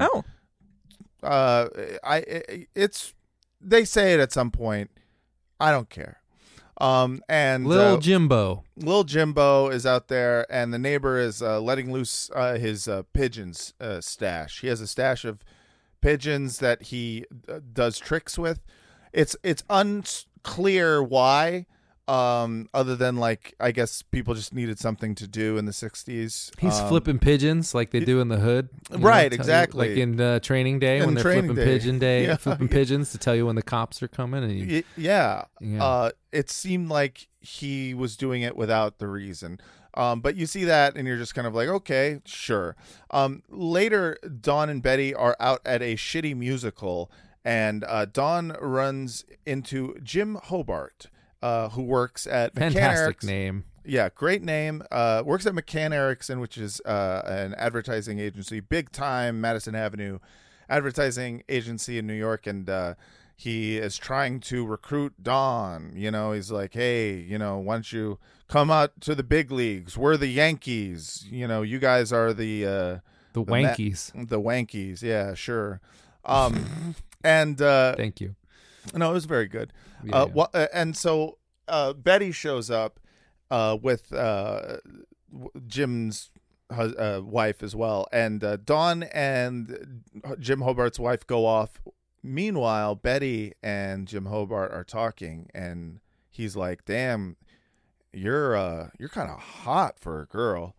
A: They say it at some point. I don't care. And
B: Lil Jimbo
A: is out there, and the neighbor is letting loose his pigeons stash. He has a stash of pigeons that he does tricks with. It's unclear why. Other than like, I guess people just needed something to do in the 60s.
B: He's flipping pigeons like they do in the Hood.
A: Right, exactly.
B: Like in Training Day when they're flipping flipping pigeons to tell you when the cops are coming. And it seemed like he was doing it without the reason. But you see that and you're just kind of like, okay, sure. Later, Dawn and Betty are out at a shitty musical, and Dawn runs into Jim Hobart, who works at Fantastic name.
A: Yeah, great name. Works at McCann Erickson, which is an advertising agency, big time Madison Avenue advertising agency in New York, and he is trying to recruit Dawn. He's like, hey, why don't you come out to the big leagues? We're the Yankees. You guys are the
B: Wankies.
A: The Wankies, yeah, sure. And
B: thank you.
A: No, it was very good.
B: Yeah.
A: And so Betty shows up with Jim's wife as well. And Dawn and Jim Hobart's wife go off. Meanwhile, Betty and Jim Hobart are talking, and he's like, damn, you're kind of hot for a girl.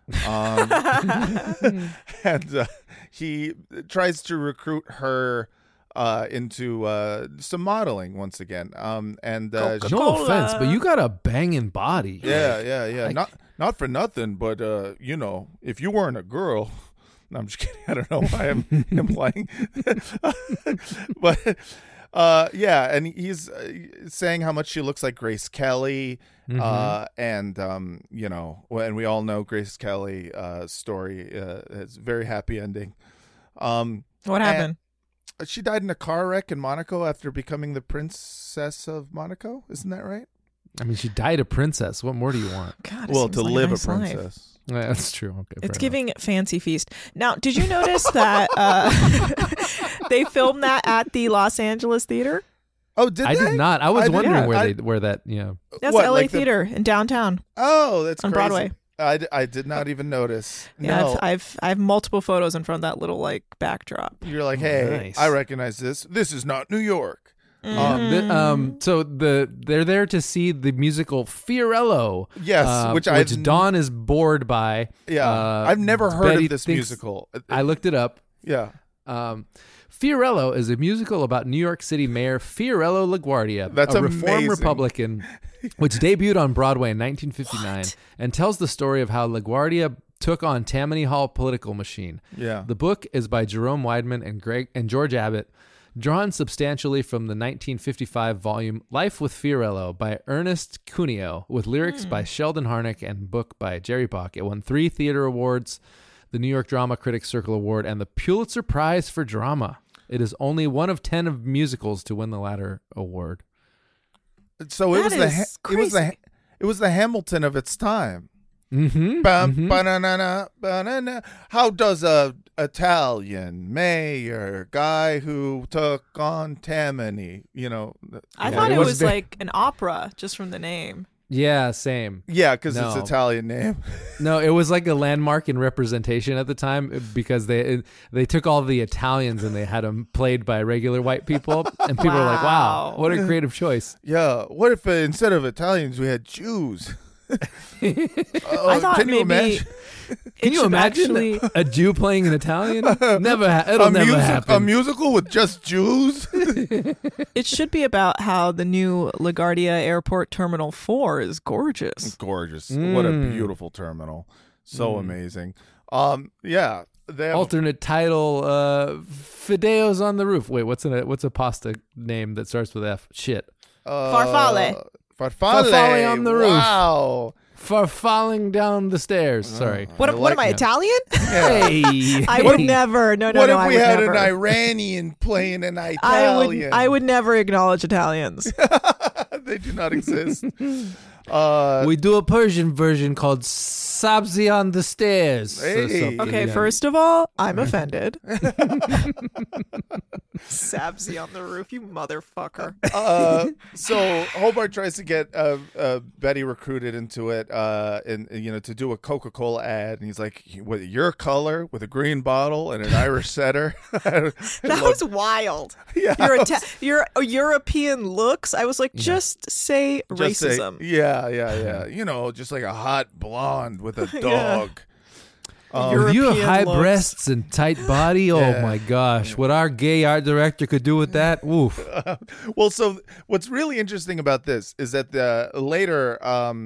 A: And he tries to recruit her into some modeling once again. And
B: no offense, but you got a banging body.
A: Yeah. Not for nothing, but if you weren't a girl. No, I'm just kidding. I don't know why I'm implying. But and he's saying how much she looks like Grace Kelly. And and we all know Grace Kelly story has a very happy ending.
D: What happened?
A: She died in a car wreck in Monaco after becoming the Princess of Monaco. Isn't that right?
B: I mean, she died a princess. What more do you want?
D: God,
A: well, to live
D: a
A: princess.
B: Yeah, that's true. Okay,
D: it's giving Fancy Feast. Now, did you notice that they filmed that at the Los Angeles Theater?
A: Oh, did they?
B: I did not. I was wondering where that.
D: That's the LA Theater in downtown.
A: Oh, that's
D: on
A: crazy.
D: Broadway.
A: I did not even notice.
D: Yeah,
A: no.
D: I have multiple photos in front of that little like backdrop.
A: You're like, hey,
B: nice.
A: I recognize this. This is not New York.
B: So they're there to see the musical Fiorello.
A: Yes, which
B: Dawn is bored by.
A: Yeah, I've never heard of this musical.
B: I looked it up.
A: Yeah.
B: Fiorello is a musical about New York City Mayor Fiorello LaGuardia,
A: That's
B: a reform
A: amazing.
B: Republican, which debuted on Broadway in 1959 and tells the story of how LaGuardia took on Tammany Hall political machine.
A: Yeah.
B: The book is by Jerome Weidman and George Abbott. drawn substantially from the 1955 volume Life with Fiorello by Ernest Cuneo, with lyrics by Sheldon Harnick and book by Jerry Bach. It won 3 theater awards, the New York Drama Critics Circle Award, and the Pulitzer Prize for Drama. It is only one of 10 of musicals to win the latter award.
A: So it was the Hamilton of its time.
B: Mm-hmm.
A: Ba-na-na-na, ba-na-na. How does a Italian mayor guy who took on Tammany,
D: I thought it was like an opera just from the name.
B: Yeah, same.
A: Yeah, because it's Italian name.
B: No, it was like a landmark in representation at the time because they took all the Italians and they had them played by regular white people, and people were like, "Wow, what a creative choice!"
A: Yeah, what if instead of Italians we had Jews?
D: I thought
A: can you imagine?
B: Can you imagine a Jew playing an Italian? It'll never happen.
A: A musical with just Jews?
D: It should be about how the new LaGuardia Airport Terminal 4 is gorgeous.
A: Gorgeous. What a beautiful terminal. So amazing. Yeah. They have
B: alternate title, Fideo's on the Roof. Wait, what's a pasta name that starts with F? Shit.
D: Farfalle.
A: Farfalle
B: on the roof.
A: Wow.
B: Falling down the stairs. Sorry.
D: What am I, Italian?
B: Hey.
D: I would never. No.
A: What if we had
D: never.
A: an Iranian playing an Italian?
D: I would never acknowledge Italians.
A: They do not exist.
B: We do a Persian version called Sabzi on the Stairs.
A: Hey.
D: Okay, first of all, I'm offended. Sabzi on the roof, you motherfucker.
A: So Hobart tries to get Betty recruited into it, to do a Coca-Cola ad, and he's like, "With your color, with a green bottle and an Irish setter."
D: That was wild.
A: Yeah,
D: your European looks. I was like, just say racism.
A: Yeah. Just like a hot blonde with a dog.
B: With you have high
D: looks.
B: breasts and tight body, oh my gosh. What our gay art director could do with that, woof.
A: Well, so what's really interesting about this is that later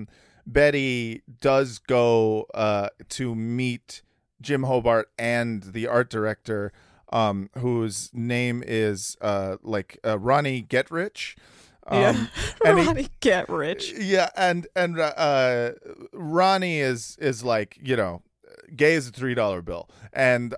A: Betty does go to meet Jim Hobart and the art director, whose name is Ronnie Getrich.
D: Ronnie Get Rich.
A: Yeah, and Ronnie is like, gay as a $3 bill, and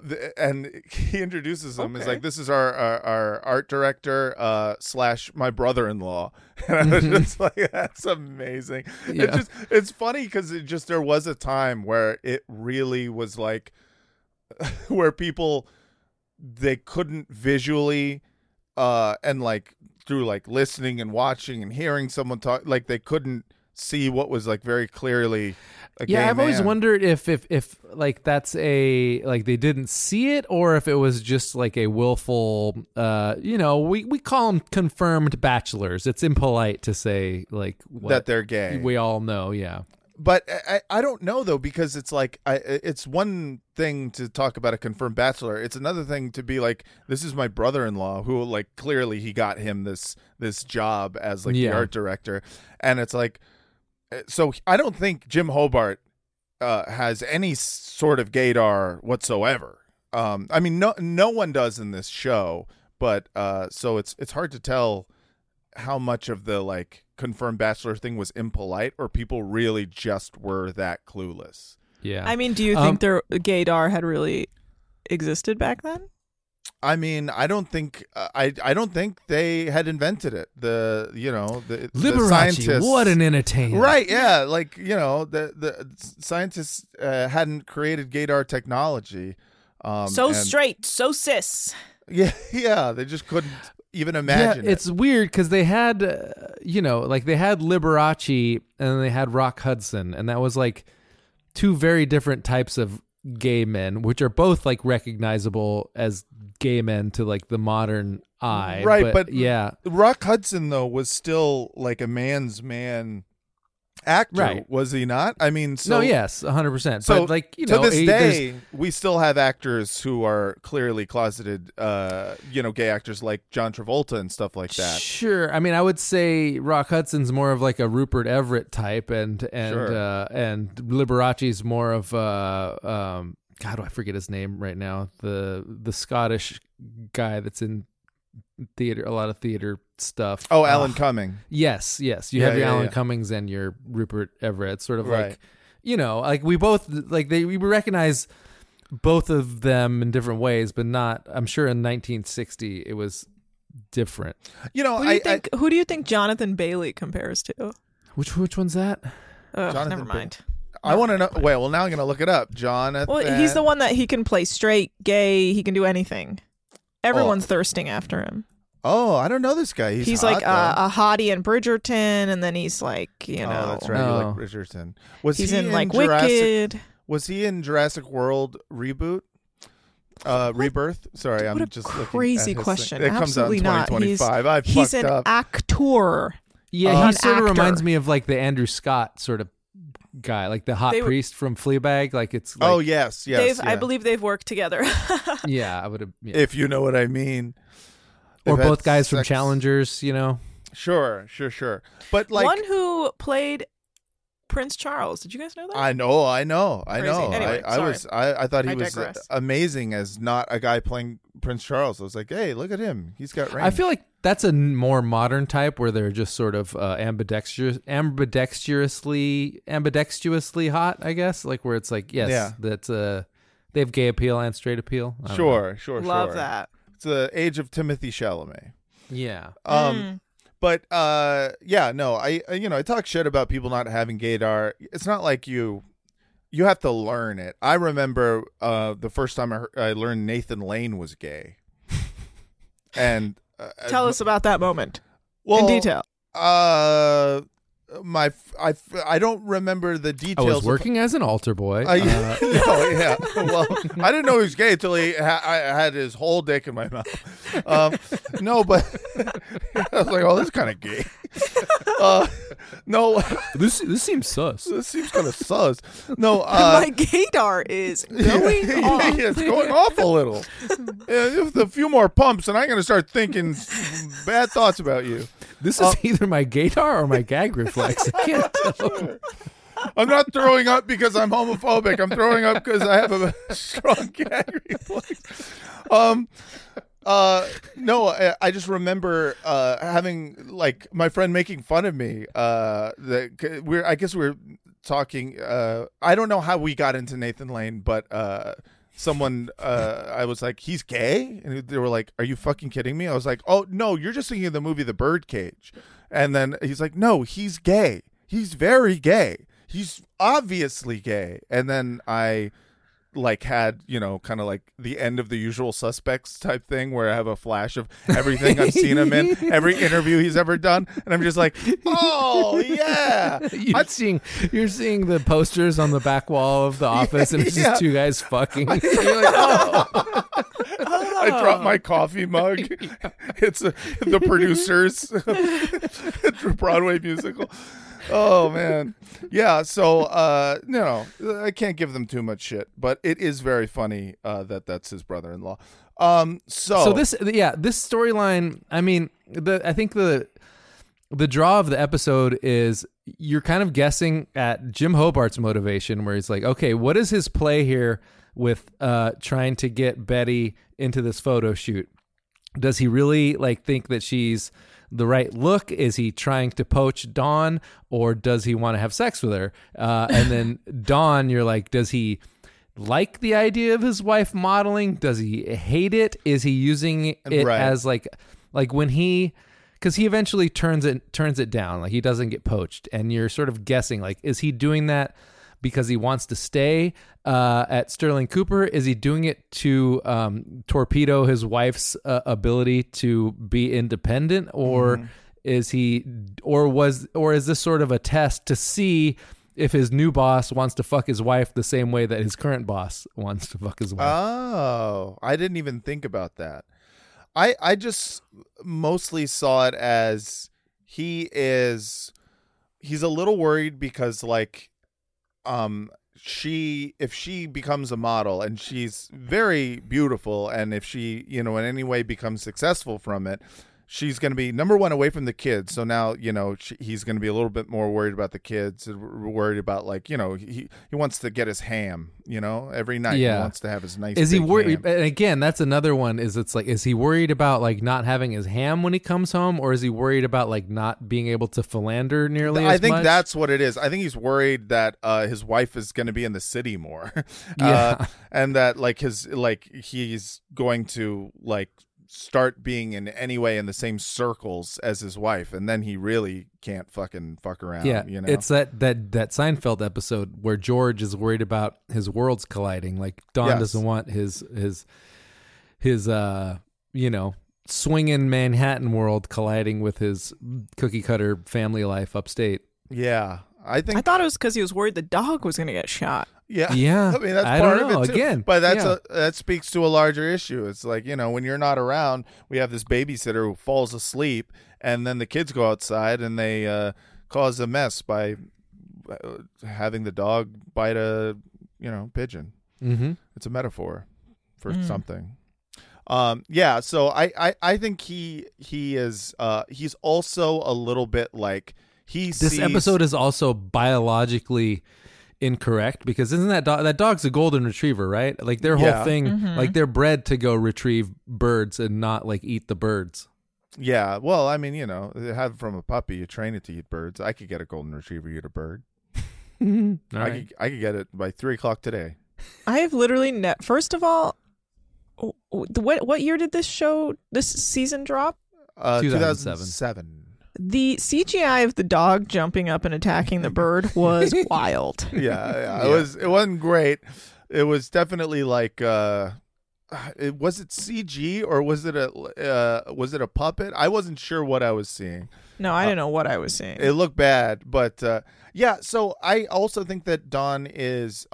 A: he introduces him as like, this is our art director / my brother-in-law, and I was just like, that's amazing.
B: Yeah.
A: It's funny because there was a time where it really was like where people, they couldn't visually and like through like listening and watching and hearing someone talk, like they couldn't see what was like very clearly a gay
B: I've always
A: man.
B: wondered if like that's a, like they didn't see it, or if it was just like a willful we call them confirmed bachelors. It's impolite to say like
A: that they're gay.
B: We all know, yeah.
A: But I don't know though, because it's like it's one thing to talk about a confirmed bachelor. It's another thing to be like, this is my brother-in-law who like clearly he got him this job as like the art director, and it's like, so I don't think Jim Hobart has any sort of gaydar whatsoever. I mean, no one does in this show, but so it's hard to tell how much of the like confirmed bachelor thing was impolite or people really just were that clueless.
B: Yeah.
D: I mean, do you think their gaydar had really existed back then?
A: I mean, I don't think I don't think they had invented it. The
B: Liberace,
A: the scientists,
B: what an entertainer,
A: right? Yeah, like the scientists hadn't created gaydar technology.
D: Straight, so cis.
A: Yeah, they just couldn't even imagine it.
B: It's weird because they had, they had Liberace and then they had Rock Hudson, and that was like two very different types of gay men, which are both like recognizable as gay men to like the modern eye.
A: Right, but
B: yeah.
A: Rock Hudson though was still like a man's man actor,
B: right?
A: Was he not? I mean,
B: no, yes, 100%.
A: So,
B: but like,
A: to this day, we still have actors who are clearly closeted, gay actors like John Travolta and stuff like that.
B: Sure. I mean, I would say Rock Hudson's more of like a Rupert Everett type, and Liberace's more of God, I forget his name right now. The Scottish guy that's in theater, a lot of theater stuff.
A: Oh, Alan Cumming.
B: Yes. You have your Alan Cummings and your Rupert Everett. Sort of like, like we both we recognize both of them in different ways, but not. I'm sure in 1960 it was different.
D: Who do you think Jonathan Bailey compares to?
B: Which one's that?
D: Never mind.
A: I want to know. Well, now I'm going to look it up. Jonathan.
D: Well, he's the one that he can play straight, gay. He can do anything. Everyone's thirsting after him.
A: Oh, I don't know this guy. He's
D: like a hottie in Bridgerton, and then he's like,
A: Oh, that's right. You like Bridgerton.
D: He's in like Wicked.
A: Was he in Jurassic World Rebirth? Sorry, I'm just
D: crazy question.
A: It comes out in 2025.
D: He's an actor.
B: Yeah, he sort of reminds me of like the Andrew Scott sort of guy, like the hot priest from Fleabag. Like it's like,
A: yes.
D: I believe they've worked together.
B: Yeah, I would have. Yeah.
A: If you know what I mean.
B: Or both guys from Challengers,
A: Sure. But like
D: one who played Prince Charles. Did you guys know that?
A: I know.
D: Anyway,
A: I thought he was
D: digress.
A: amazing as not a guy playing Prince Charles. I was like, hey, look at him. He's got range.
B: I feel like that's a more modern type where they're just sort of ambidextrously hot, I guess. Like where it's like, that's they have gay appeal and straight appeal.
A: Sure.
D: Love that.
A: It's the age of Timothée Chalamet.
B: Yeah.
A: But I talk shit about people not having gaydar. It's not like you have to learn it. I remember the first time I learned Nathan Lane was gay. And
D: tell us about that moment in detail.
A: I don't remember the details.
B: I was working as an altar boy.
A: Well, I didn't know he was gay until I had his whole dick in my mouth. No, but I was like, oh, this is kind of gay. No,
B: this seems sus.
A: This seems kind of sus. No,
D: my gaydar is going off.
A: It's going off a little. If a few more pumps, and I'm going to start thinking bad thoughts about you.
B: This is either my gaydar or my gag reflex. I can't tell.
A: I'm not throwing up because I'm homophobic. I'm throwing up because I have a strong gag reflex. No, I just remember having like my friend making fun of me. I guess we're talking. I don't know how we got into Nathan Lane, but someone I was like, he's gay, and they were like, are you fucking kidding me? I was like, oh no, you're just thinking of the movie The Birdcage. And then he's like, no, he's gay. He's very gay. He's obviously gay. And then I like had, kind of like the end of The Usual Suspects type thing where I have a flash of everything I've seen him in, every interview he's ever done, and I'm just like, oh yeah.
B: You're seeing the posters on the back wall of the office, and it's just two guys fucking. And you're like, oh.
A: I dropped my coffee mug. It's the producers Broadway musical. Oh man, yeah. So I can't give them too much shit, but it is very funny that that's his brother-in-law. So
B: this storyline. I mean, I think the draw of the episode is you're kind of guessing at Jim Hobart's motivation, where he's like, okay, what is his play here with trying to get Betty into this photo shoot? Does he really like think that she's the right look? Is he trying to poach Dawn, or does he want to have sex with her? And then Dawn, you're like, does he like the idea of his wife modeling? Does he hate it? Is he using it as like when because he eventually turns it down, like he doesn't get poached, and you're sort of guessing, like, is he doing that because he wants to stay at Sterling Cooper? Is he doing it to torpedo his wife's ability to be independent, or is this sort of a test to see if his new boss wants to fuck his wife the same way that his current boss wants to fuck his wife?
A: Oh, I didn't even think about that. I just mostly saw it as he's a little worried because like if she becomes a model and she's very beautiful, and if she in any way becomes successful from it, she's going to be number one away from the kids. So now, he's going to be a little bit more worried about the kids, worried about he wants to get his ham, every night.
B: Yeah.
A: He wants to have his nice.
B: Is he
A: worried?
B: And again, that's another one. Is he worried about not having his ham when he comes home, or is he worried about not being able to philander nearly?
A: I
B: as
A: think
B: much?
A: that's what it is. I think he's worried that his wife is going to be in the city more, and that he's going to start being in any way in the same circles as his wife, and then he really can't fuck around.
B: Yeah, it's that Seinfeld episode where George is worried about his worlds colliding. Don doesn't want his swinging Manhattan world colliding with his cookie cutter family life upstate.
A: Yeah, I
D: thought it was because he was worried the dog was going to get shot.
A: Yeah.
B: I
A: mean, that's part of it too.
B: Again,
A: but that speaks to a larger issue. It's when you're not around, we have this babysitter who falls asleep, and then the kids go outside and they cause a mess by having the dog bite a pigeon.
B: Mm-hmm.
A: It's a metaphor for something. So I think he is he's also a little bit
B: this episode is also biologically incorrect, because isn't that dog's a golden retriever, right? Their whole thing, they're bred to go retrieve birds and not eat the birds.
A: Yeah, well, I mean, they have it from a puppy. You train it to eat birds. I could get a golden retriever eat a bird. I could get it by 3:00 today. I
D: have literally first of all, what year did this season drop?
A: 2007.
D: The CGI of the dog jumping up and attacking the bird was wild.
A: Yeah. It wasn't great. It was definitely was it CG or was it a puppet? I wasn't sure what I was seeing.
D: No, I didn't know what I was seeing.
A: It looked bad, but so I also think that Don is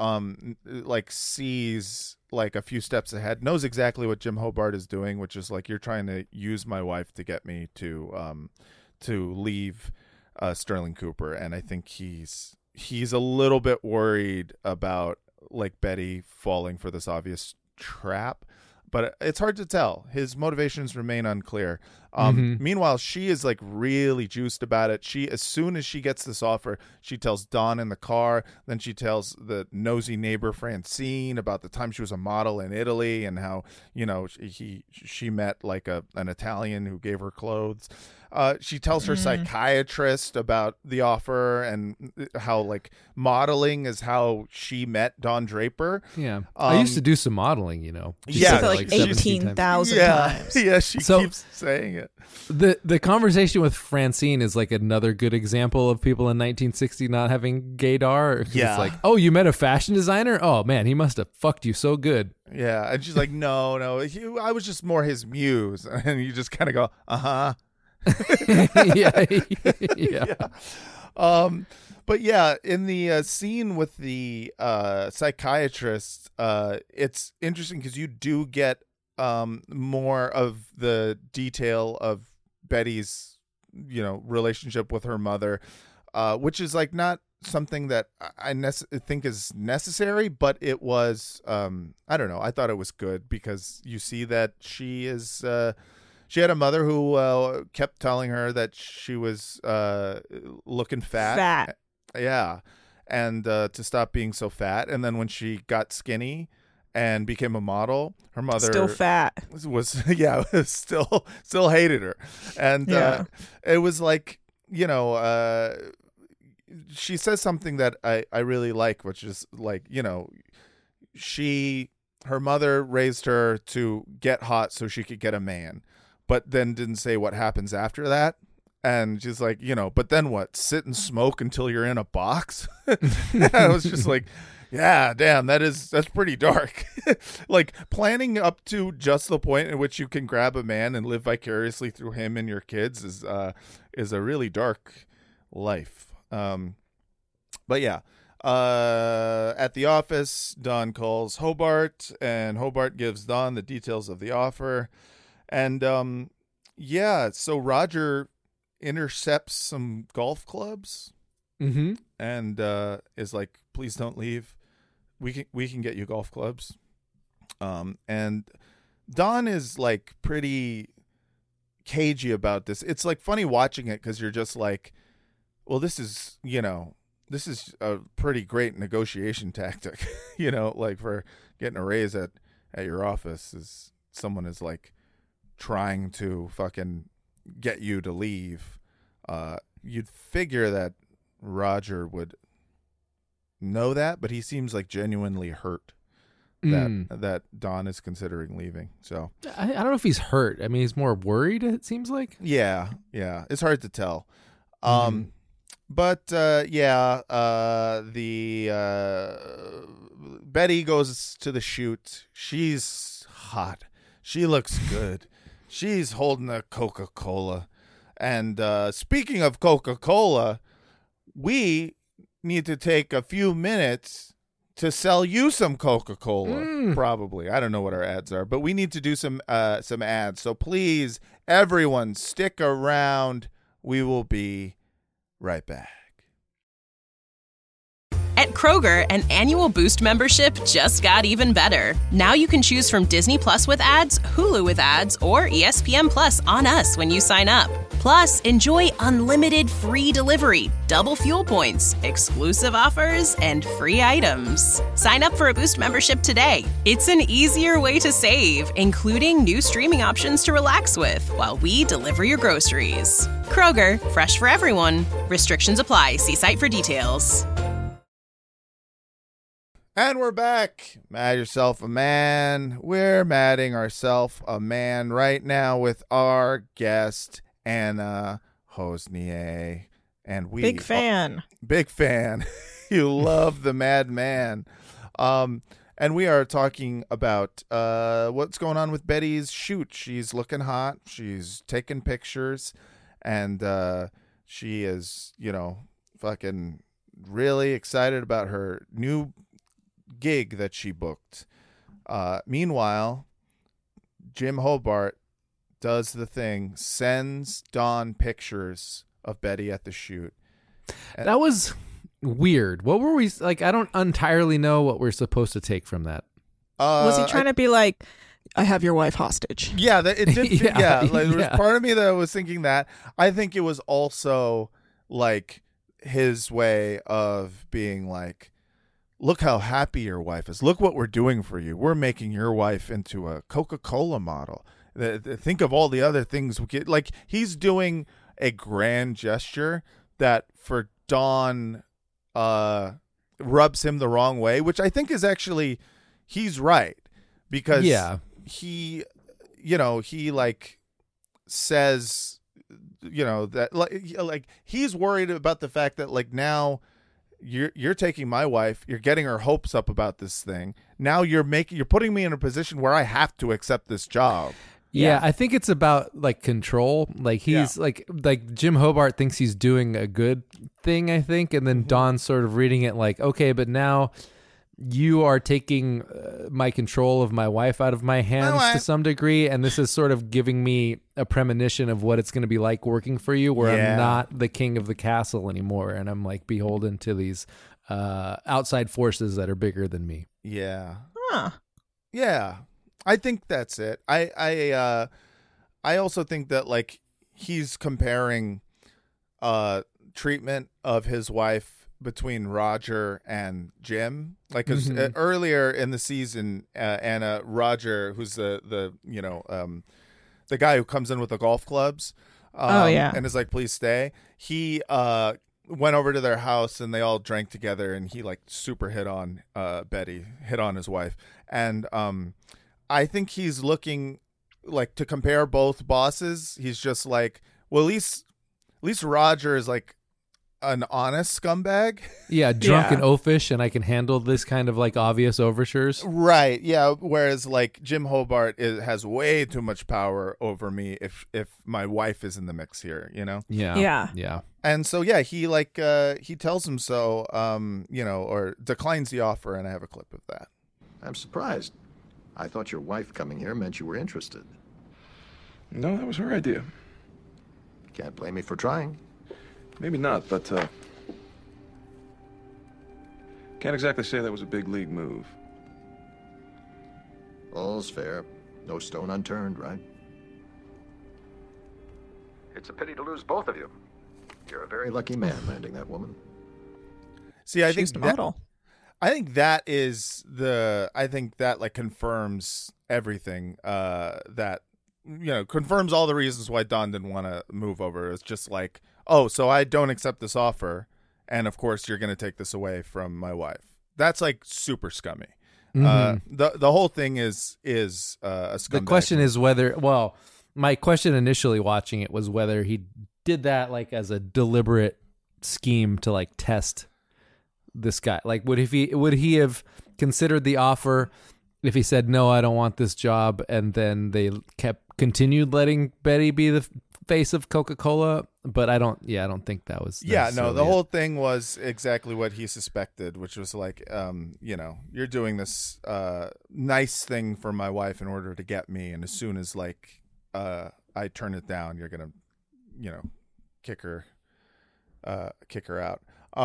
A: sees a few steps ahead, knows exactly what Jim Hobart is doing, which is you're trying to use my wife to get me to leave Sterling Cooper, and I think he's a little bit worried about Betty falling for this obvious trap, but it's hard to tell. His motivations remain unclear. Meanwhile, she is really juiced about it. As soon as she gets this offer, she tells Don in the car. Then she tells the nosy neighbor Francine about the time she was a model in Italy and how she met an Italian who gave her clothes. She tells her psychiatrist about the offer and how modeling is how she met Don Draper.
B: Yeah, I used to do some modeling.
D: Yeah, 18,000 times.
A: Yeah, she keeps saying it.
B: The conversation with Francine is another good example of people in 1960 not having gaydar.
A: Yeah,
B: it's oh, you met a fashion designer? Oh man, he must have fucked you so good.
A: Yeah, and she's no, I was just more his muse, and you just kind of go, yeah. But yeah, in the scene with the psychiatrist, it's interesting because you do get more of the detail of Betty's relationship with her mother, which is not something that I think is necessary, but it was I don't know, I thought it was good because you see that she is she had a mother who kept telling her that she was looking fat. Yeah, and to stop being so fat. And then when she got skinny and became a model, her mother
D: still fat
A: was still hated her. And it was she says something that I really like, which is her mother raised her to get hot so she could get a man, but then didn't say what happens after that. And she's but then what? Sit and smoke until you're in a box? I was just yeah, damn, that's pretty dark. Planning up to just the point in which you can grab a man and live vicariously through him and your kids is a really dark life. But yeah, at the office, Don calls Hobart, and Hobart gives Don the details of the offer. And so Roger intercepts some golf clubs and is please don't leave. We can get you golf clubs. And Don is pretty cagey about this. It's like funny watching it because you're just like, well, this is a pretty great negotiation tactic, like for getting a raise at your office is someone is like trying to fucking get you to leave. You'd figure that Roger would know that, but he seems like genuinely hurt that Don is considering leaving. So
B: I don't know if he's hurt. I mean, he's more worried, it seems like.
A: Yeah. It's hard to tell. But Betty goes to the shoot. She's hot. She looks good. She's holding a Coca-Cola. And speaking of Coca-Cola, we need to take a few minutes to sell you some Coca-Cola. Probably. I don't know what our ads are, but we need to do some ads. So please, everyone, stick around. We will be right back.
G: At Kroger, an annual Boost membership just got even better. Now you can choose from Disney Plus with ads, Hulu with ads, or ESPN Plus on us when you sign up. Plus, enjoy unlimited free delivery, double fuel points, exclusive offers, and free items. Sign up for a Boost membership today. It's an easier way to save, including new streaming options to relax with while we deliver your groceries. Kroger, fresh for everyone. Restrictions apply. See site for details.
A: And we're back. Mad Yourself a Man. We're madding ourselves a man right now with our guest, Anna Hosnier. And we
D: big fan.
A: Big fan. You love the madman. And we are talking about what's going on with Betty's shoot. She's looking hot. She's taking pictures. And she is, fucking really excited about her new gig that she booked. Meanwhile, Jim Hobart does the thing, sends Don pictures of Betty at the shoot.
B: That was weird. What were we like? I don't entirely know what we're supposed to take from that.
D: Was he trying to be like, I have your wife hostage?
A: Yeah, it did. There was part of me that was thinking that. I think it was also like his way of being like, look how happy your wife is. Look what we're doing for you. We're making your wife into a Coca-Cola model. Think of all the other things we get. Like, he's doing a grand gesture that for Don rubs him the wrong way, which I think is actually, he's right. Because he like says, that like he's worried about the fact that like now you're taking my wife, you're getting her hopes up about this thing. Now you're putting me in a position where I have to accept this job.
B: Yeah, I think it's about like control. Like he's like Jim Hobart thinks he's doing a good thing, I think, and then Don's sort of reading it like, okay, but now you are taking my control of my wife out of my hands to some degree, and this is sort of giving me a premonition of what it's going to be like working for you, where I'm not the king of the castle anymore, and I'm like beholden to these outside forces that are bigger than me.
A: Yeah.
D: Huh.
A: Yeah. I think that's it. I also think that like he's comparing treatment of his wife between Roger and Jim, like because earlier in the season, Anna, Roger, who's the guy who comes in with the golf clubs, and is like, please stay. He went over to their house and they all drank together, and he like super hit on Betty, hit on his wife, and I think he's looking like to compare both bosses. He's just like, well, at least Roger is like an honest scumbag.
B: Yeah, drunk and oafish, and I can handle this kind of like obvious overtures.
A: Right, yeah. Whereas like Jim Hobart has way too much power over me if my wife is in the mix here,
B: Yeah.
A: And so he tells him so, or declines the offer, and I have a clip of that.
H: I'm surprised. I thought your wife coming here meant you were interested.
F: No, that was her idea.
H: Can't blame me for trying.
F: Maybe not, but can't exactly say that was a big league move.
H: All's fair. No stone unturned, right? It's a pity to lose both of you. You're a very lucky man landing that woman.
A: See, I
D: She's
A: think
D: the model.
A: I think that like confirms everything. That confirms all the reasons why Don didn't want to move over. It's just like, oh, so I don't accept this offer, and of course you're going to take this away from my wife. That's like super scummy.
B: Mm-hmm.
A: The whole thing is a scumbag.
B: The question is whether. Well, my question initially watching it was whether he did that like as a deliberate scheme to like test this guy. Like, would he have considered the offer if he said, no, I don't want this job, and then they continued letting Betty be the face of Coca-Cola? But I don't think that was.
A: The whole thing was exactly what he suspected, which was like, you're doing this nice thing for my wife in order to get me, and as soon as like I turn it down, you're gonna, kick her out.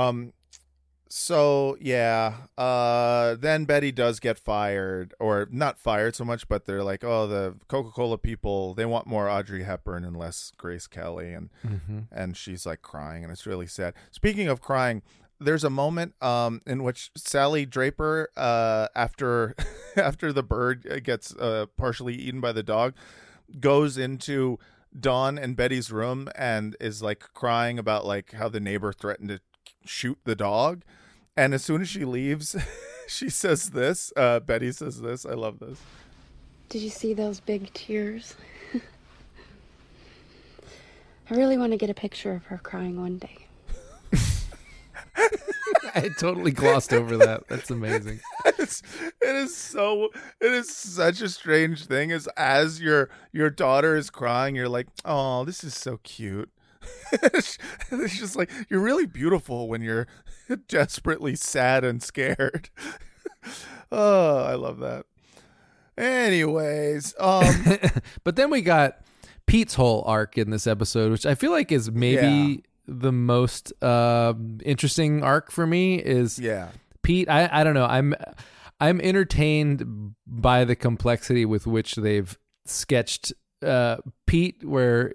A: So yeah, then Betty does get fired, or not fired so much, but they're like, oh, the Coca-Cola people, they want more Audrey Hepburn and less Grace Kelly, and she's like crying, and it's really sad. Speaking of crying, there's a moment in which Sally Draper, after the bird gets partially eaten by the dog, goes into Dawn and Betty's room and is like crying about like how the neighbor threatened to shoot the dog, and as soon as she leaves, she says this. Betty says this. I love this.
C: Did you see those big tears? I really want to get a picture of her crying one day.
B: I totally glossed over that. That's amazing.
A: It is such a strange thing. As your daughter is crying, you're like, oh, this is so cute. It's just like, you're really beautiful when you're desperately sad and scared. Oh, I love that. Anyways,
B: but then we got Pete's whole arc in this episode, which I feel like is maybe the most interesting arc for me. Is Pete. I don't know. I'm entertained by the complexity with which they've sketched Pete, where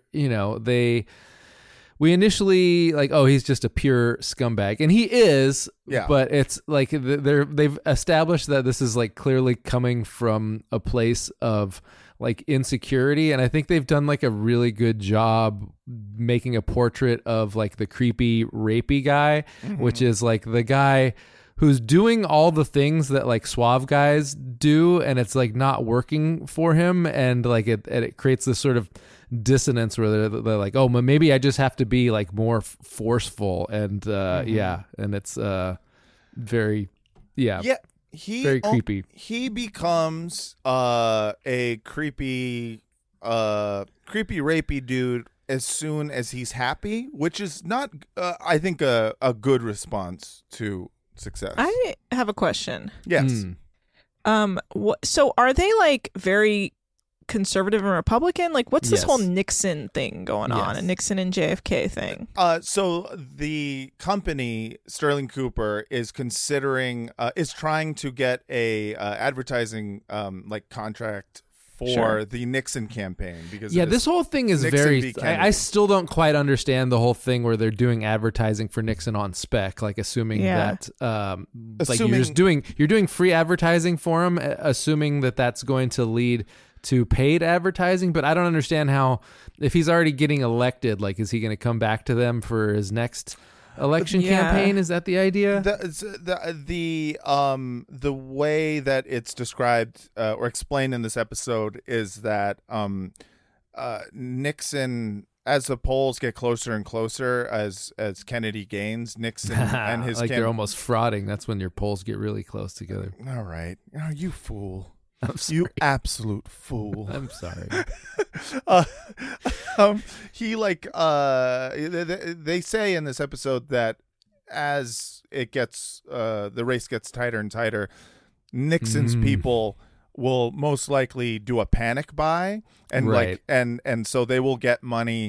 B: we initially like, oh, he's just a pure scumbag, and he is. Yeah. But it's like they've established that this is like clearly coming from a place of like insecurity, and I think they've done like a really good job making a portrait of like the creepy, rapey guy, which is like the guy who's doing all the things that like suave guys do, and it's like not working for him, and like it creates this sort of dissonance where they're like, oh, maybe I just have to be like more forceful, and and it's very very creepy.
A: He becomes a creepy rapey dude as soon as he's happy, which is not I think a good response to success.
D: I have a question.
A: Yes.
D: So are they like very conservative and Republican? Like, what's this whole Nixon thing going on? A Nixon and JFK thing?
A: So the company Sterling Cooper is considering is trying to get a advertising like contract for the Nixon campaign, because
B: this whole thing is
A: Nixon
B: very. I still don't quite understand the whole thing where they're doing advertising for Nixon on spec, like assuming that like you're doing free advertising for him, assuming that that's going to lead to paid advertising. But I don't understand how, if he's already getting elected, like, is he going to come back to them for his next election campaign? Is that the idea?
A: The way that it's described or explained in this episode is that Nixon, as the polls get closer and closer, as Kennedy gains, Nixon and his
B: they're almost frauding. That's when your polls get really close together.
A: All right, you fool. You absolute fool.
B: I'm sorry.
A: He they say in this episode that as it gets the race gets tighter and tighter, Nixon's people will most likely do a panic buy, and and so they will get money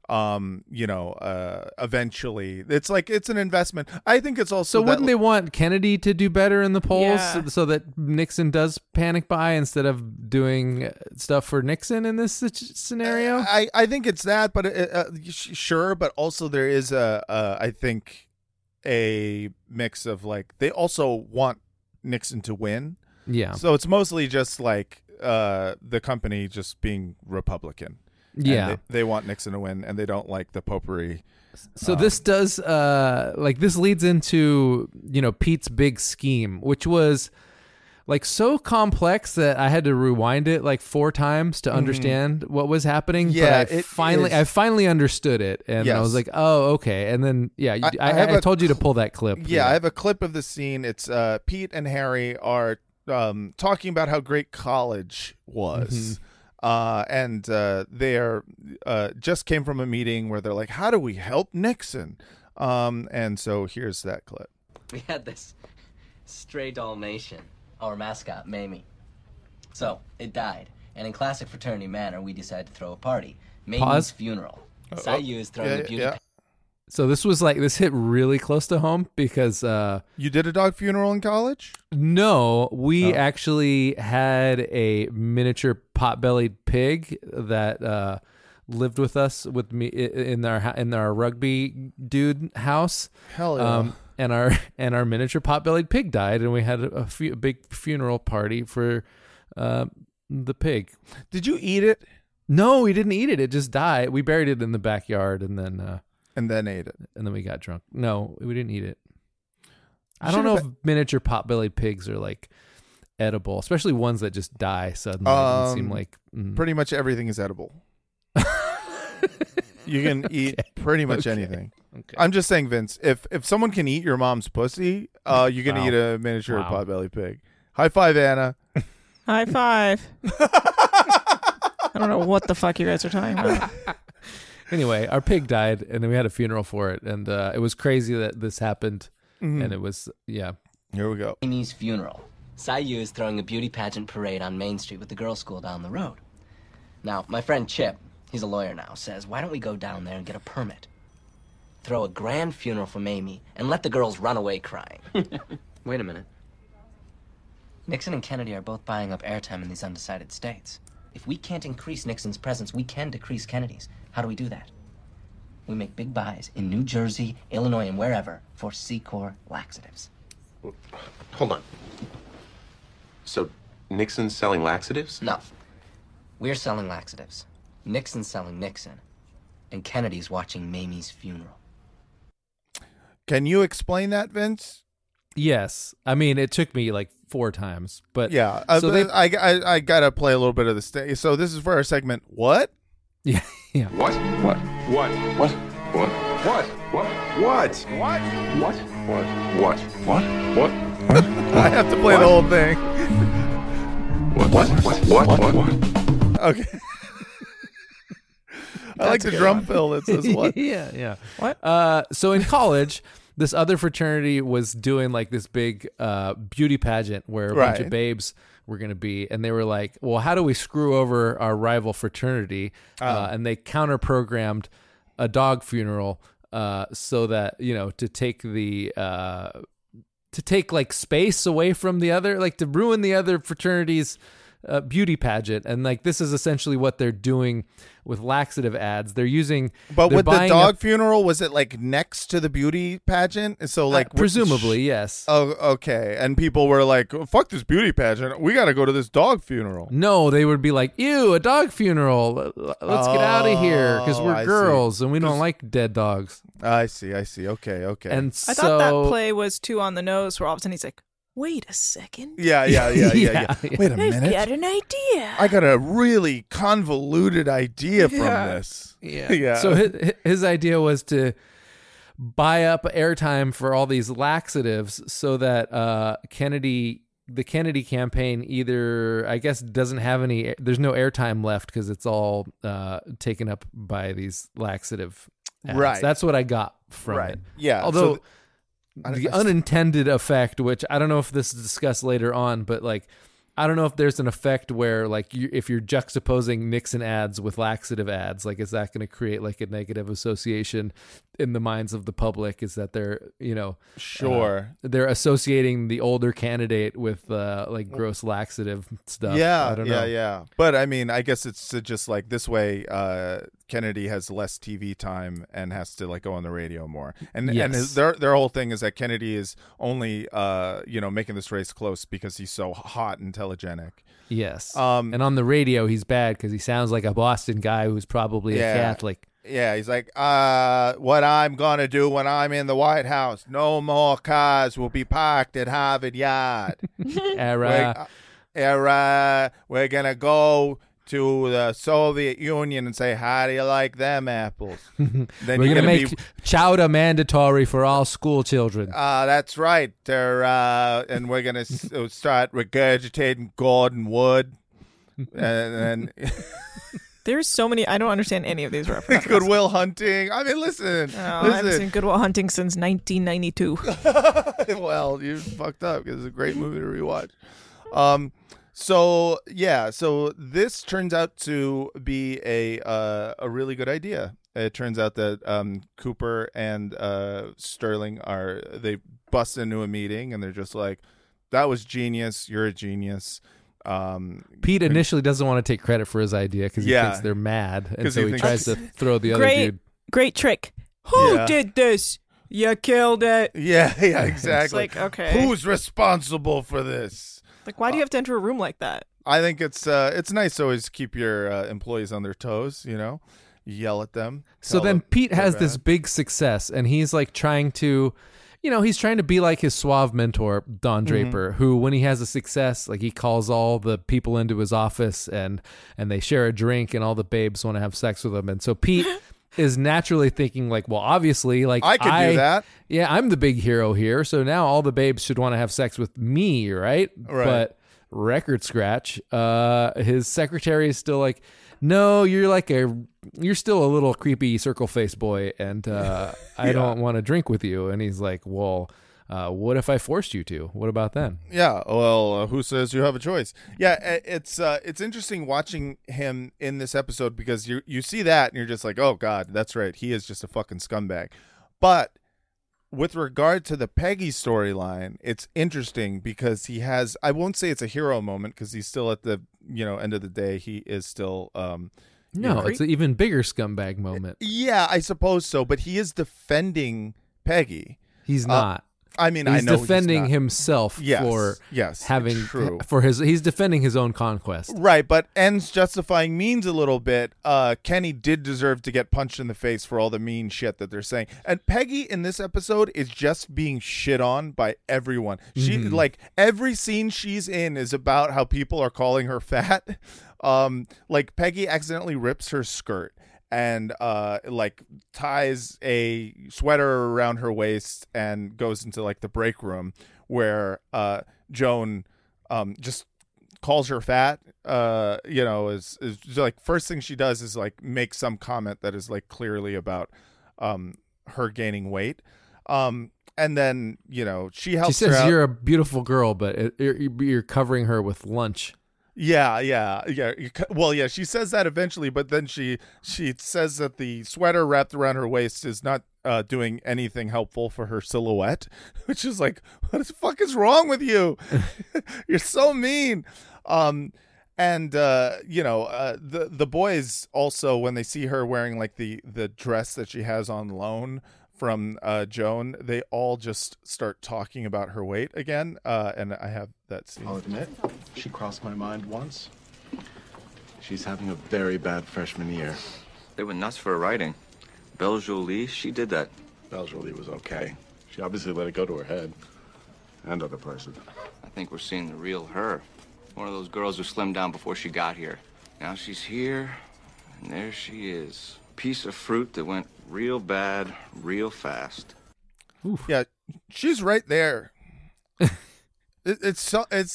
A: eventually it's like it's an investment. I think it's also
B: so wouldn't they want Kennedy to do better in the polls so that Nixon does panic buy instead of doing stuff for Nixon in this scenario?
A: I think it's that, but sure, but also there is I think a mix of like they also want Nixon to win.
B: Yeah.
A: So it's mostly just like the company just being Republican.
B: Yeah,
A: they want Nixon to win, and they don't like the potpourri.
B: So this does this leads into Pete's big scheme, which was like so complex that I had to rewind it like 4 times to understand what was happening.
A: Yeah,
B: but I finally understood it, and I was like, oh, okay. And then I told you to pull that clip.
A: Yeah, I have a clip of the scene. It's Pete and Harry are talking about how great college was. Mm-hmm. And they are just came from a meeting where they're like, how do we help Nixon? And so here's that clip.
I: We had this stray Dalmatian, our mascot, Mamie. So it died. And in classic fraternity manner, we decided to throw a party. Mamie's funeral. Sayu is throwing the beauty.
B: So this was like, this hit really close to home because...
A: you did a dog funeral in college?
B: No, we actually had a miniature pot-bellied pig that lived with us with me in our rugby dude house.
A: Hell yeah.
B: And our miniature pot-bellied pig died, and we had a big funeral party for the pig.
A: Did you eat it?
B: No, we didn't eat it. It just died. We buried it in the backyard, and then
A: ate it.
B: And then we got drunk. No, we didn't eat it. I don't know if miniature pot-bellied pigs are like edible, especially ones that just die suddenly. It doesn't seem like
A: pretty much everything is edible. You can eat pretty much anything. Okay. I'm just saying, Vince, if someone can eat your mom's pussy, you can eat a miniature pot-bellied pig. High five, Anna.
D: High five. I don't know what the fuck you guys are talking about.
B: Anyway, our pig died, and then we had a funeral for it, and it was crazy that this happened, and it was, Here
A: we go.
I: Amy's funeral. Sayu is throwing a beauty pageant parade on Main Street with the girls' school down the road. Now, my friend Chip, he's a lawyer now, says, why don't we go down there and get a permit? Throw a grand funeral for Mamie, and let the girls run away crying. Wait a minute. Nixon and Kennedy are both buying up airtime in these undecided states. If we can't increase Nixon's presence, we can decrease Kennedy's. How do we do that? We make big buys in New Jersey, Illinois, and wherever for C-Corp laxatives.
J: Hold on. So Nixon's selling laxatives?
I: No. We're selling laxatives. Nixon's selling Nixon. And Kennedy's watching Mamie's funeral.
A: Can you explain that, Vince?
B: Yes. I mean, it took me like 4 times, but
A: yeah. So I gotta play a little bit of the So this is for our segment. What?
B: Yeah.
F: What?
A: I have to play the whole thing.
F: What?
A: Okay. I like the drum fill that says what.
B: Yeah. What? So in college, this other fraternity was doing like this big beauty pageant where a bunch of babes were going to be, and they were like, well, how do we screw over our rival fraternity? And they counter-programmed a dog funeral so that, to take like space away from the other, like to ruin the other fraternity's beauty pageant. And like this is essentially what they're doing with laxative ads. They're using,
A: but with the dog funeral, was it like next to the beauty pageant? So like
B: presumably, yes.
A: Oh, okay. And people were like, oh, "Fuck this beauty pageant. We got to go to this dog funeral."
B: No, they would be like, "Ew, a dog funeral. Let's get out of here because we're girls and we don't like dead dogs."
A: I see. Okay.
B: And
D: I thought that play was too on the nose. Where all of a sudden he's like, wait a second.
A: Yeah. Wait a minute.
D: I've got an idea.
A: I got a really convoluted idea from this.
B: Yeah. So his idea was to buy up airtime for all these laxatives so that the Kennedy campaign either, I guess, doesn't have any, there's no airtime left because it's all taken up by these laxative ads.
A: Right.
B: That's what I got from it.
A: Yeah.
B: Although the unintended effect, which I don't know if this is discussed later on, but like I don't know if there's an effect where like if you're juxtaposing Nixon ads with laxative ads, like is that going to create like a negative association in the minds of the public? Is that they're, they're associating the older candidate with like gross laxative stuff.
A: Yeah,
B: I don't know.
A: Yeah. But I mean, I guess it's just like this way. Kennedy has less TV time and has to like go on the radio more. And their whole thing is that Kennedy is only making this race close because he's so hot and telegenic.
B: Yes. And on the radio he's bad because he sounds like a Boston guy who's probably a Catholic.
A: Yeah, he's like, what I'm going to do when I'm in the White House, no more cars will be parked at Harvard Yard.
B: We're
A: going to go to the Soviet Union and say, how do you like them apples?
B: Then we're going to make chowder mandatory for all school children.
A: That's right. And we're going to start regurgitating Gordon Wood. And
D: there's so many. I don't understand any of these references.
A: Good Will Hunting. I mean, listen.
D: I haven't seen Good Will Hunting since 1992.
A: Well, you fucked up because it's a great movie to rewatch. So this turns out to be a really good idea. It turns out that Cooper and Sterling they bust into a meeting and they're just like, that was genius. You're a genius.
B: Pete initially doesn't want to take credit for his idea because he thinks they're mad, and so he tries to throw the other dude.
D: Great trick. Who did this? You killed it.
A: Yeah, exactly.
D: It's like, okay,
A: who's responsible for this?
D: Like, why do you have to enter a room like that?
A: I think it's nice to always keep your employees on their toes. Yell at them.
B: So then Pete has this big success, and he's like trying to. He's trying to be like his suave mentor, Don Draper, who, when he has a success, like he calls all the people into his office and they share a drink and all the babes want to have sex with him. And so Pete is naturally thinking like, well, obviously, like
A: I could do that.
B: Yeah, I'm the big hero here. So now all the babes should want to have sex with me, right? But record scratch, his secretary is still like, no, you're still a little creepy circle face boy, and I don't want to drink with you. And he's like, well, what if I forced you to? What about then?
A: Yeah, well, who says you have a choice? Yeah, it's interesting watching him in this episode because you see that and you're just like, oh God, that's right, he is just a fucking scumbag. But with regard to the Peggy storyline, it's interesting because he has, I won't say it's a hero moment because he's still at the end of the day, he is still
B: it's an even bigger scumbag moment.
A: Yeah, I suppose so, but he is defending Peggy.
B: He's not.
A: I mean,
B: he's
A: I know
B: defending
A: he's not.
B: himself for having
A: true.
B: he's defending his own conquest.
A: Right, but ends justifying means a little bit. Kenny did deserve to get punched in the face for all the mean shit that they're saying. And Peggy in this episode is just being shit on by everyone. She like every scene she's in is about how people are calling her fat. Like Peggy accidentally rips her skirt and like ties a sweater around her waist and goes into like the break room where Joan just calls her fat. Is like first thing she does is like make some comment that is like clearly about her gaining weight. And then she helps.
B: She says
A: her out.
B: You're a beautiful girl, but you're covering her with lunch.
A: Yeah. Well, yeah, she says that eventually, but then she says that the sweater wrapped around her waist is not doing anything helpful for her silhouette, which is like, what the fuck is wrong with you? You're so mean. The boys also, when they see her wearing like the dress that she has on loan from Joan, they all just start talking about her weight again, and I have that scene.
K: I'll admit, she crossed my mind once. She's having a very bad freshman year.
L: They went nuts for her writing. Belle Jolie, she did that.
K: Belle Jolie was okay. She obviously let it go to her head. And other places.
L: I think we're seeing the real her. One of those girls who slimmed down before she got here. Now she's here, and there she is. Piece of fruit that went real bad, real fast.
A: Oof. Yeah, she's right there. It's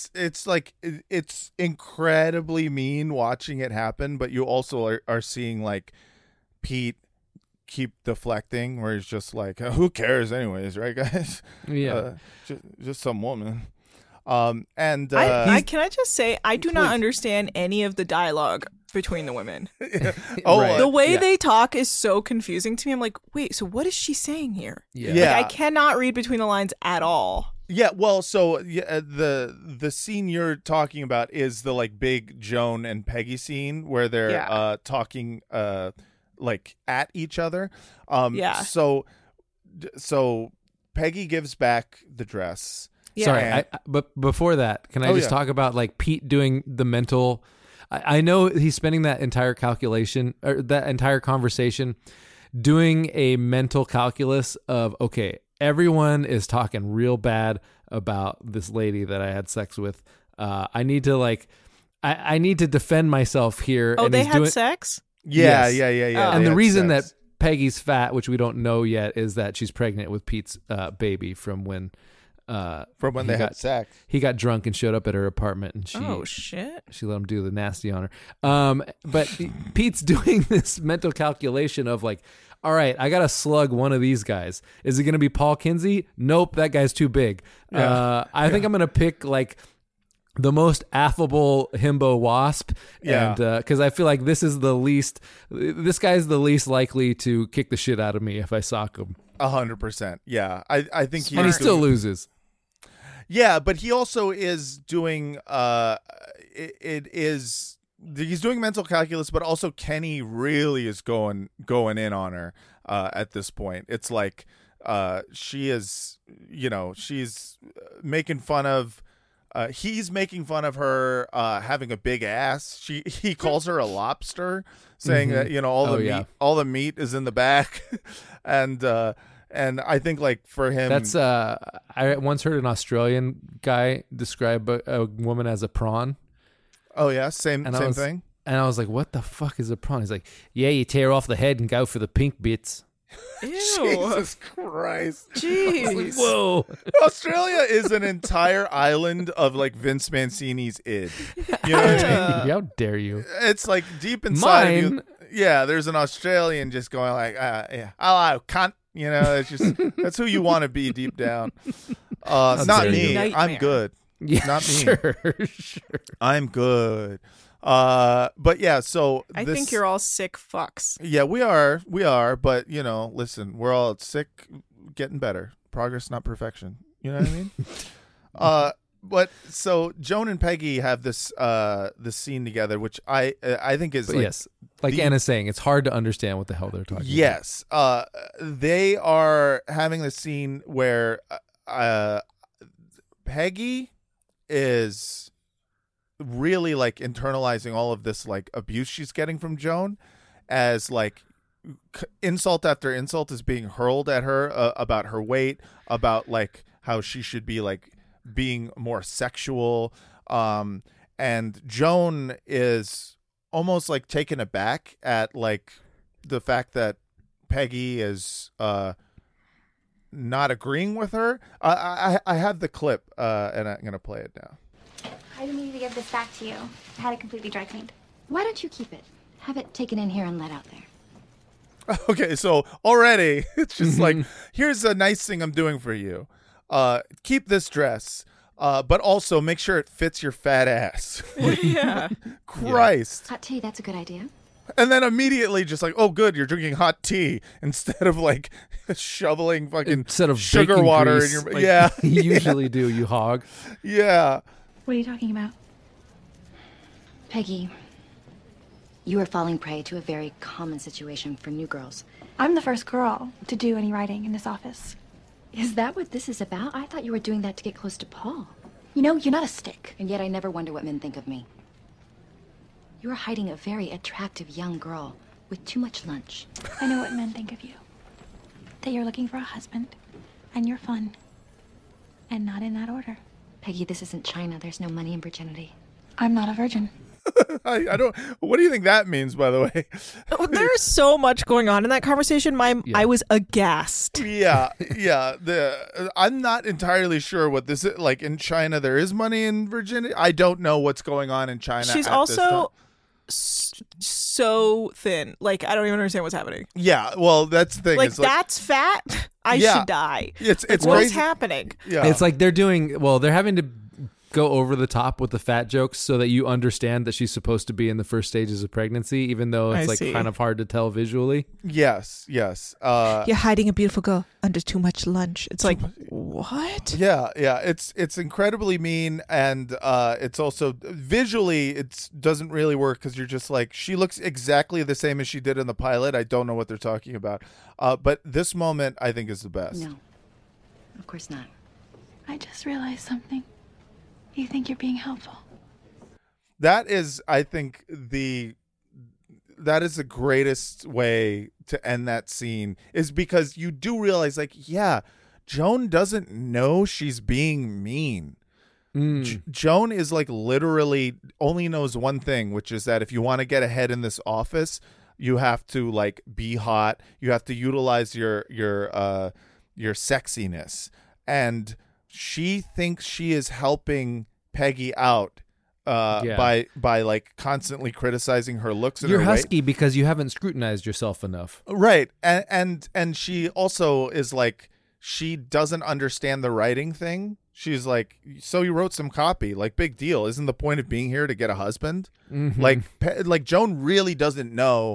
A: incredibly mean watching it happen, but you also are seeing like Pete keep deflecting, where he's just like, who cares anyways, right, guys?
B: Yeah,
A: just some woman. And
D: can I just say, I do not understand any of the dialogue between the women. The way they talk is so confusing to me. I'm like, wait, so what is she saying here? Like, I cannot read between the lines at all.
A: Yeah, well, so the scene you're talking about is the like big Joan and Peggy scene where they're talking like at each other. So Peggy gives back the dress.
B: Yeah. Sorry, but before that, can I just talk about like Pete doing the mental? I know he's spending that entire calculation or that entire conversation doing a mental calculus of, okay, everyone is talking real bad about this lady that I had sex with. I need to I need to defend myself here.
D: Oh, and they had sex?
A: Yeah.
B: And the reason that Peggy's fat, which we don't know yet, is that she's pregnant with Pete's baby from when
A: they had sex.
B: He got drunk and showed up at her apartment, and she let him do the nasty on her. But Pete's doing this mental calculation of like, all right, I gotta slug one of these guys. Is it gonna be Paul Kinsey? Nope, that guy's too big. I think I'm gonna pick like the most affable himbo wasp, and because I feel like this guy's the least likely to kick the shit out of me if I sock him.
A: 100%. Yeah, I think
B: and he still loses.
A: Yeah, but he also is doing he's doing mental calculus, but also Kenny really is going in on her at this point. It's like she is, she's making fun of. He's making fun of her having a big ass. He calls her a lobster, saying that all the meat is in the back, and I think like for him,
B: that's I once heard an Australian guy describe a woman as a prawn.
A: Oh yeah, same thing.
B: And I was like, "What the fuck is a prawn?" He's like, "Yeah, you tear off the head and go for the pink bits."
D: Ew.
A: Jesus Christ.
D: Jeez.
B: Whoa.
A: Australia is an entire island of like Vince Mancini's id. You know what I mean?
B: How dare you?
A: It's like deep inside of you. Yeah, there's an Australian just going like, hello, cunt. It's just that's who you want to be deep down. Not me. I'm good.
B: Yeah,
A: not me.
B: Sure.
A: I'm good. But yeah, so
D: I think you're all sick fucks.
A: Yeah, we are, but listen, we're all sick, getting better. Progress, not perfection. You know what I mean? But so Joan and Peggy have this scene together, which I think is
B: like Anna's saying, it's hard to understand what the hell they're talking about.
A: Yes. They are having this scene where Peggy is really like internalizing all of this like abuse she's getting from Joan, as like insult after insult is being hurled at her about her weight, about like how she should be like being more sexual, and Joan is almost like taken aback at like the fact that Peggy is not agreeing with her. I have the clip and I'm gonna play it now.
C: I didn't need to give this back to you. I had it completely dry cleaned.
M: Why don't you keep it? Have it taken in here and let out there.
A: Okay, so already it's just like, here's a nice thing I'm doing for you. Keep this dress, but also make sure it fits your fat ass.
D: Yeah.
A: Christ.
M: Hot tea, that's a good idea.
A: And then immediately just like, oh, good, you're drinking hot tea instead of like shoveling fucking sugar water
B: grease,
A: in your
B: you usually do, you hog.
A: Yeah.
C: What are you talking about?
M: Peggy, you are falling prey to a very common situation for new girls.
C: I'm the first girl to do any writing in this office.
M: Is that what this is about? I thought you were doing that to get close to Paul.
C: You're not a stick.
M: And yet I never wonder what men think of me. You are hiding a very attractive young girl with too much lunch.
C: I know what men think of you. That you're looking for a husband, and you're fun. And not in that order.
M: Peggy, this isn't China. There's no money in virginity.
C: I'm not a virgin.
A: I don't. What do you think that means, by the way?
D: There's so much going on in that conversation. I was aghast.
A: Yeah. I'm not entirely sure what this is. Like in China, there is money in virginity. I don't know what's going on in China.
D: She's also so thin. Like I don't even understand what's happening.
A: Yeah. Well, that's the thing.
D: Like that's fat. I should die.
A: It's
D: what's happening.
A: Yeah.
B: It's like they're having to go over the top with the fat jokes so that you understand that she's supposed to be in the first stages of pregnancy, even though it's kind of hard to tell visually.
A: Yes.
D: You're hiding a beautiful girl under too much lunch. It's like, what?
A: Yeah. It's incredibly mean, and it's also visually it doesn't really work because you're just like, she looks exactly the same as she did in the pilot. I don't know what they're talking about, but this moment I think is the best.
M: No, of course not.
C: I just realized something. You think you're being helpful.
A: That is, I think, that is the greatest way to end that scene, is because you do realize, like, yeah, Joan doesn't know she's being mean. Joan is like literally only knows one thing, which is that if you want to get ahead in this office, you have to like be hot. You have to utilize your sexiness, and she thinks she is helping Peggy out by like constantly criticizing her looks and
B: you're
A: her
B: husky
A: weight.
B: because you haven't scrutinized yourself enough,
A: right? And she also is like, she doesn't understand the writing thing. She's like, so you wrote some copy, like, big deal. Isn't the point of being here to get a husband? Like Joan really doesn't know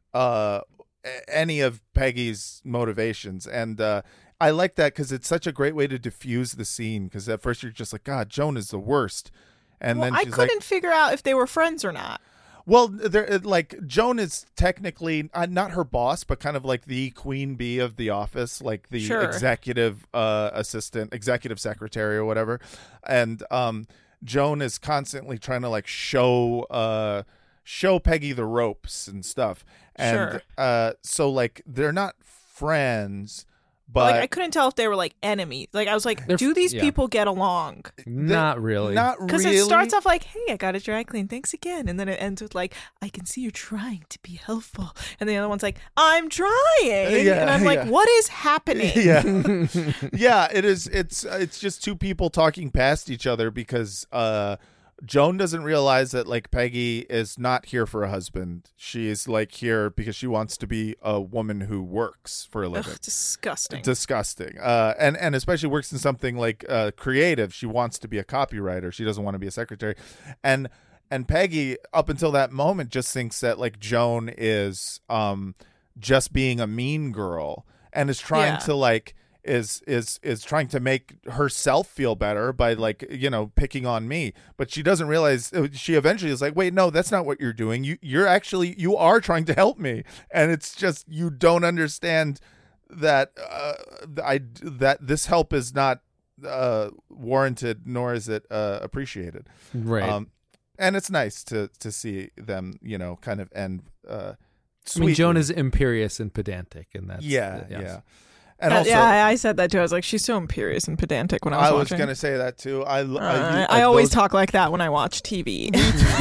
A: any of Peggy's motivations, and I like that because it's such a great way to diffuse the scene, because at first you're just like, God, Joan is the worst. And then
D: I
A: she's
D: couldn't figure out if they were friends or not.
A: Well, they're like, Joan is technically not her boss, but kind of like the queen bee of the office, like the executive assistant, executive secretary or whatever. And Joan is constantly trying to like show Peggy the ropes and stuff. And so like they're not friends. But
D: like, I couldn't tell if they were like enemies. Like, I was like, do these people get along?
B: Not really.
D: Because it starts off like, hey, I got a dry clean, thanks again. And then it ends with like, I can see you're trying to be helpful. And the other one's like, I'm trying. And I'm like, what is happening?
A: Yeah, it is. It's just two people talking past each other because Joan doesn't realize that like Peggy is not here for a husband. She is like here because she wants to be a woman who works for a living.
D: Ugh, disgusting.
A: And especially works in something like creative. She wants to be a copywriter. She doesn't want to be a secretary. And Peggy, up until that moment, just thinks that like Joan is just being a mean girl and is trying to like is trying to make herself feel better by like, you know, picking on me. But she doesn't realize, she eventually is like, wait, no, that's not what you're doing. You are trying to help me. And it's just, you don't understand that that this help is not warranted, nor is it appreciated.
B: Right.
A: And it's nice to see them, you know, kind of end
B: sweetly. I mean, Joan is imperious and pedantic, and that's
A: yeah. And also,
D: I said that too. I was like, she's so imperious and pedantic when I was watching.
A: I was going to say that too.
D: I always talk like that when I watch TV.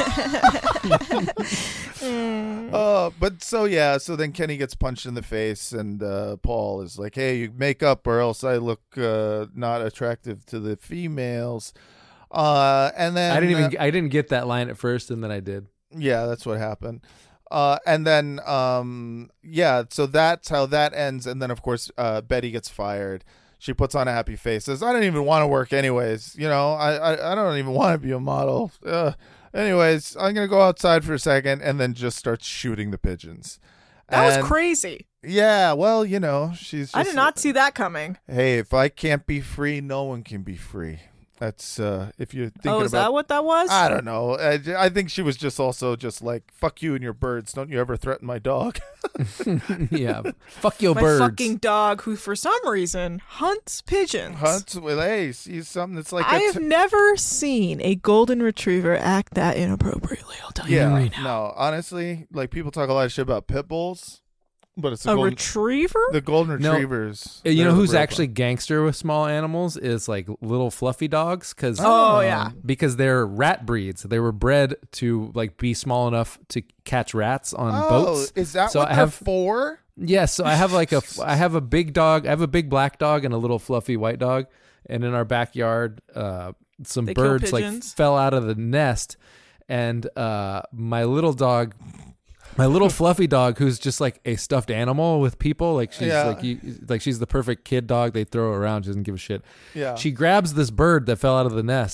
A: But so then Kenny gets punched in the face, and Paul is like, hey, you make up or else I look not attractive to the females. And then
B: I didn't get that line at first, and then I did.
A: Yeah, that's what happened. And then, so that's how that ends. And then, of course, Betty gets fired. She puts on a happy face, says, I don't even want to work anyways. You know, I don't even want to be a model. Anyways, I'm going to go outside for a second, and then just starts shooting the pigeons.
D: That was crazy.
A: Yeah, well, you know, she's just,
D: I did not see that coming.
A: Hey, if I can't be free, no one can be free. That's if you're thinking about.
D: Oh, is that what that was?
A: I don't know. I think she was just also just like, fuck you and your birds. Don't you ever threaten my dog.
B: Yeah. Fuck your
D: my
B: birds.
D: My fucking dog, who for some reason hunts pigeons.
A: Sees something that's like.
D: I have never seen a golden retriever act that inappropriately. I'll tell you right now.
A: No, honestly, like, people talk a lot of shit about pit bulls. But it's
D: a retriever?
A: The golden retrievers.
B: No, you know who's actually gangster with small animals is like little fluffy dogs, because because they're rat breeds. They were bred to like be small enough to catch rats on boats.
A: Is that what they're for?
B: Yes. So I have I have a big dog. I have a big black dog and a little fluffy white dog. And in our backyard, some birds like fell out of the nest, and my little dog. My little fluffy dog, who's just like a stuffed animal with people, like she's she's the perfect kid dog. They throw her around, she doesn't give a shit.
A: Yeah.
B: She grabs this bird that fell out of the nest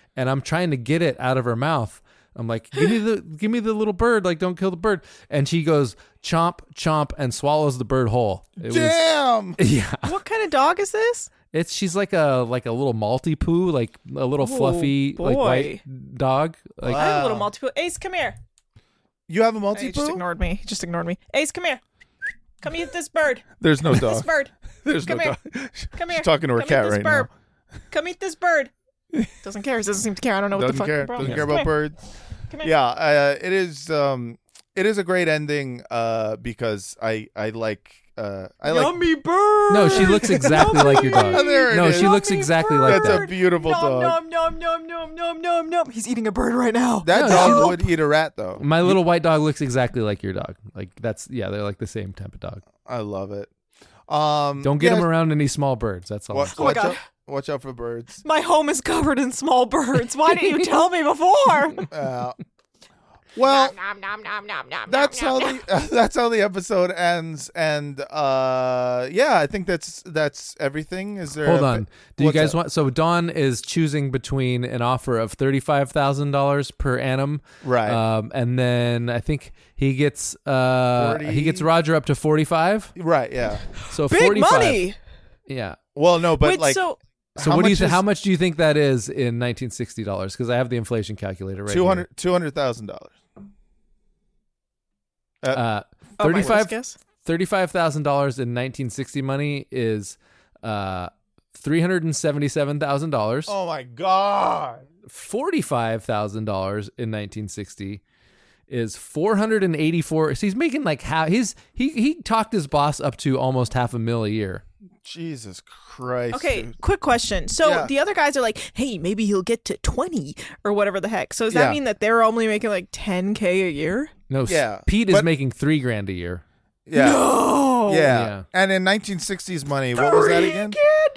B: and I'm trying to get it out of her mouth. I'm like, give me the little bird. Like, don't kill the bird. And she goes chomp, chomp, and swallows the bird whole.
A: Damn.
B: Yeah.
D: What kind of dog is this?
B: She's like a little Maltipoo, like a little fluffy, like white dog. Like,
D: I have a little Maltipoo. Ace, come here.
A: You have a Maltipoo?
D: He just ignored me. Ace, come here. Come eat this bird.
A: There's no dog.
D: This bird.
A: There's
D: come
A: no
D: here.
A: dog.
D: Come here.
A: She's talking to her cat right now.
D: Come eat this bird. Doesn't care. He doesn't seem to care. I don't know what the fuck the problem
A: Doesn't
D: is.
A: care about birds.
D: Come here.
A: Yeah, it is a great ending because I like
D: Yummy bird.
B: no, she looks exactly like your dog.
A: There it
B: no,
A: is.
B: she looks exactly like
A: That's
B: that.
A: a beautiful dog.
D: Nom. He's eating a bird right now.
A: That dog would eat a rat though.
B: My little white dog looks exactly like your dog. Like they're like the same type of dog.
A: I love it.
B: Don't get them around any small birds. That's all.
A: Watch out for birds.
D: My home is covered in small birds. Why didn't you tell me before?
A: Well, that's how the episode ends, and I think that's everything. Is there?
B: Hold on. Do you guys want? So Dawn is choosing between an offer of $35,000 per annum,
A: right?
B: And then I think he gets Roger up to 45,
A: right? Yeah.
B: So
D: big
B: 45.
D: Money.
B: Yeah.
A: Well, no, but
D: Wait,
B: So what do you how much do you think that is in $1960? Because I have the inflation calculator right here.
A: $200,000.
B: $35,000 in 1960 money is $377,000.
A: Oh my god!
B: $45,000 in 1960 is 484. So he's making like he talked his boss up to almost $500,000 a year.
A: Jesus Christ.
D: Okay,
A: dude.
D: quick question. So the other guys are like, hey, maybe he'll get to 20 or whatever the heck. So does that mean that they're only making like $10K a year?
B: No, Pete is making $3,000 a year.
A: Yeah.
D: No.
A: Yeah. And in 1960s money, what was that again?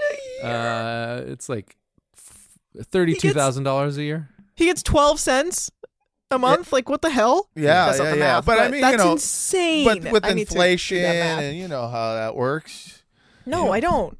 B: It's like $32,000 a year.
D: He gets 12 cents a month. Like, what the hell?
A: Yeah,
D: That's not the math,
A: But I mean,
D: that's insane.
A: But with
D: I need to do
A: inflation,
D: that math.
A: and you know how that works.
D: No, I don't.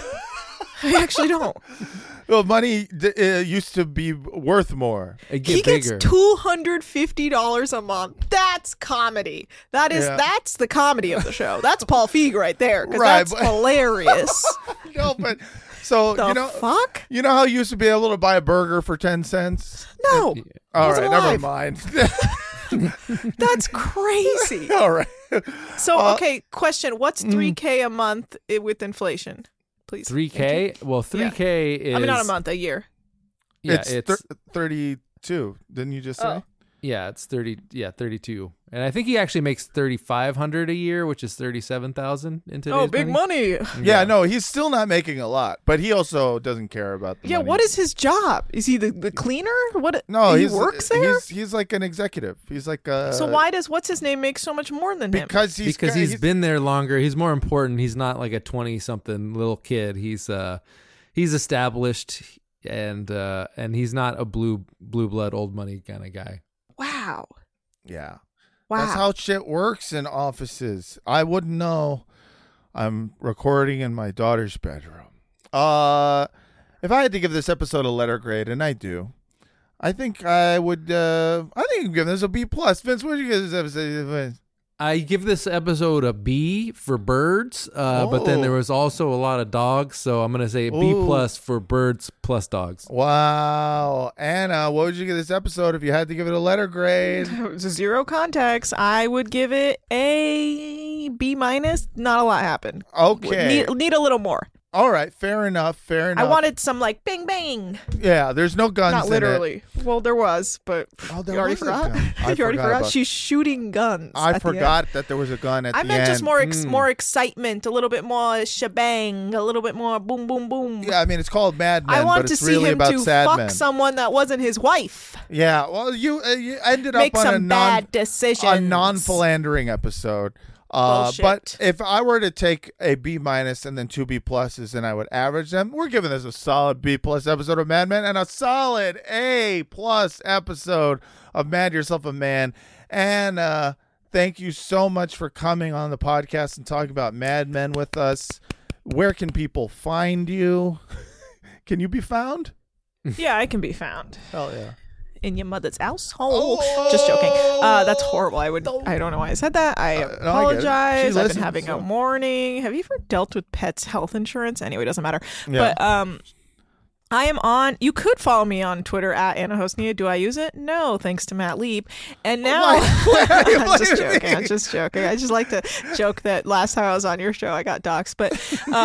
D: I actually don't.
A: Well, money used to be worth more.
B: It
D: He
B: gets
D: gets $250 a month. That's comedy. That's the comedy of the show. That's Paul Feig right there, because that's hilarious.
A: No, but so
D: fuck?
A: You know how you used to be able to buy a burger for 10 cents?
D: No.
A: All right, never
D: alive.
A: mind.
D: That's crazy.
A: All right.
D: So, okay, question. What's $3K a month with inflation? Please.
B: $3K? Well, $3K is...
D: I mean, not a month, a year.
B: Yeah,
A: it's 32. Didn't you just say?
B: Yeah, it's 32. And I think he actually makes $3,500 a year, which is $37,000 in today's
D: big money.
A: Yeah, no, he's still not making a lot, but he also doesn't care about the money.
D: What is his job? Is he the cleaner? What?
A: No,
D: he works there.
A: He's like an executive. He's like
D: So why does what's his name make so much more than him?
A: Because
B: he's been there longer. He's more important. He's not like a 20-something little kid. He's established, and he's not a blue blood old money kind of guy.
D: Wow.
A: Yeah.
D: Wow.
A: That's how shit works in offices. I wouldn't know. I'm recording in my daughter's bedroom. If I had to give this episode a letter grade, and I do, I think I would. I think I'd give this a B+. Vince, what would you give this episode?
B: I give this episode a B for birds, but then there was also a lot of dogs, so I'm going to say B+ for birds plus dogs.
A: Wow. Anna, what would you give this episode if you had to give it a letter grade?
D: It's a zero context. I would give it a B-. Not a lot happened.
A: Okay.
D: Need a little more.
A: All right, fair enough.
D: I wanted some like bing bang.
A: Yeah, there's no guns.
D: Not literally.
A: In it.
D: Well, there was, but
A: there
D: you already
A: was a
D: forgot.
A: gun.
D: You already forgot. She's shooting guns.
A: I forgot that there was a gun at the end.
D: I meant just more excitement, a little bit more shebang, a little bit more boom, boom, boom.
A: Yeah, I mean it's called Mad Men,
D: I want
A: but
D: to
A: it's
D: see
A: really
D: him
A: about
D: to
A: sad
D: fuck
A: men.
D: someone that wasn't his wife.
A: Yeah, well, you ended
D: Make
A: up on
D: some bad decisions.
A: a non-philandering episode. But if I were to take a B- and then 2 B+, and I would average them, we're giving this a solid B+ episode of Mad Men and a solid A+ episode of Mad Yourself a Man. And thank you so much for coming on the podcast and talking about Mad Men with us. Where can people find you? Can you be found?
D: Yeah, I can be found.
A: Hell yeah.
D: In your mother's household. Just joking. That's horrible. I don't know why I said that. I apologize. I've been having a morning. Have you ever dealt with pets' health insurance? Anyway, it doesn't matter. Yeah. But I am on. You could follow me on Twitter at Anna Hosnia. Do I use it? No, thanks to Matt Lieb. And now I'm just joking. I'm just joking. I just like to joke that last time I was on your show, I got doxxed, but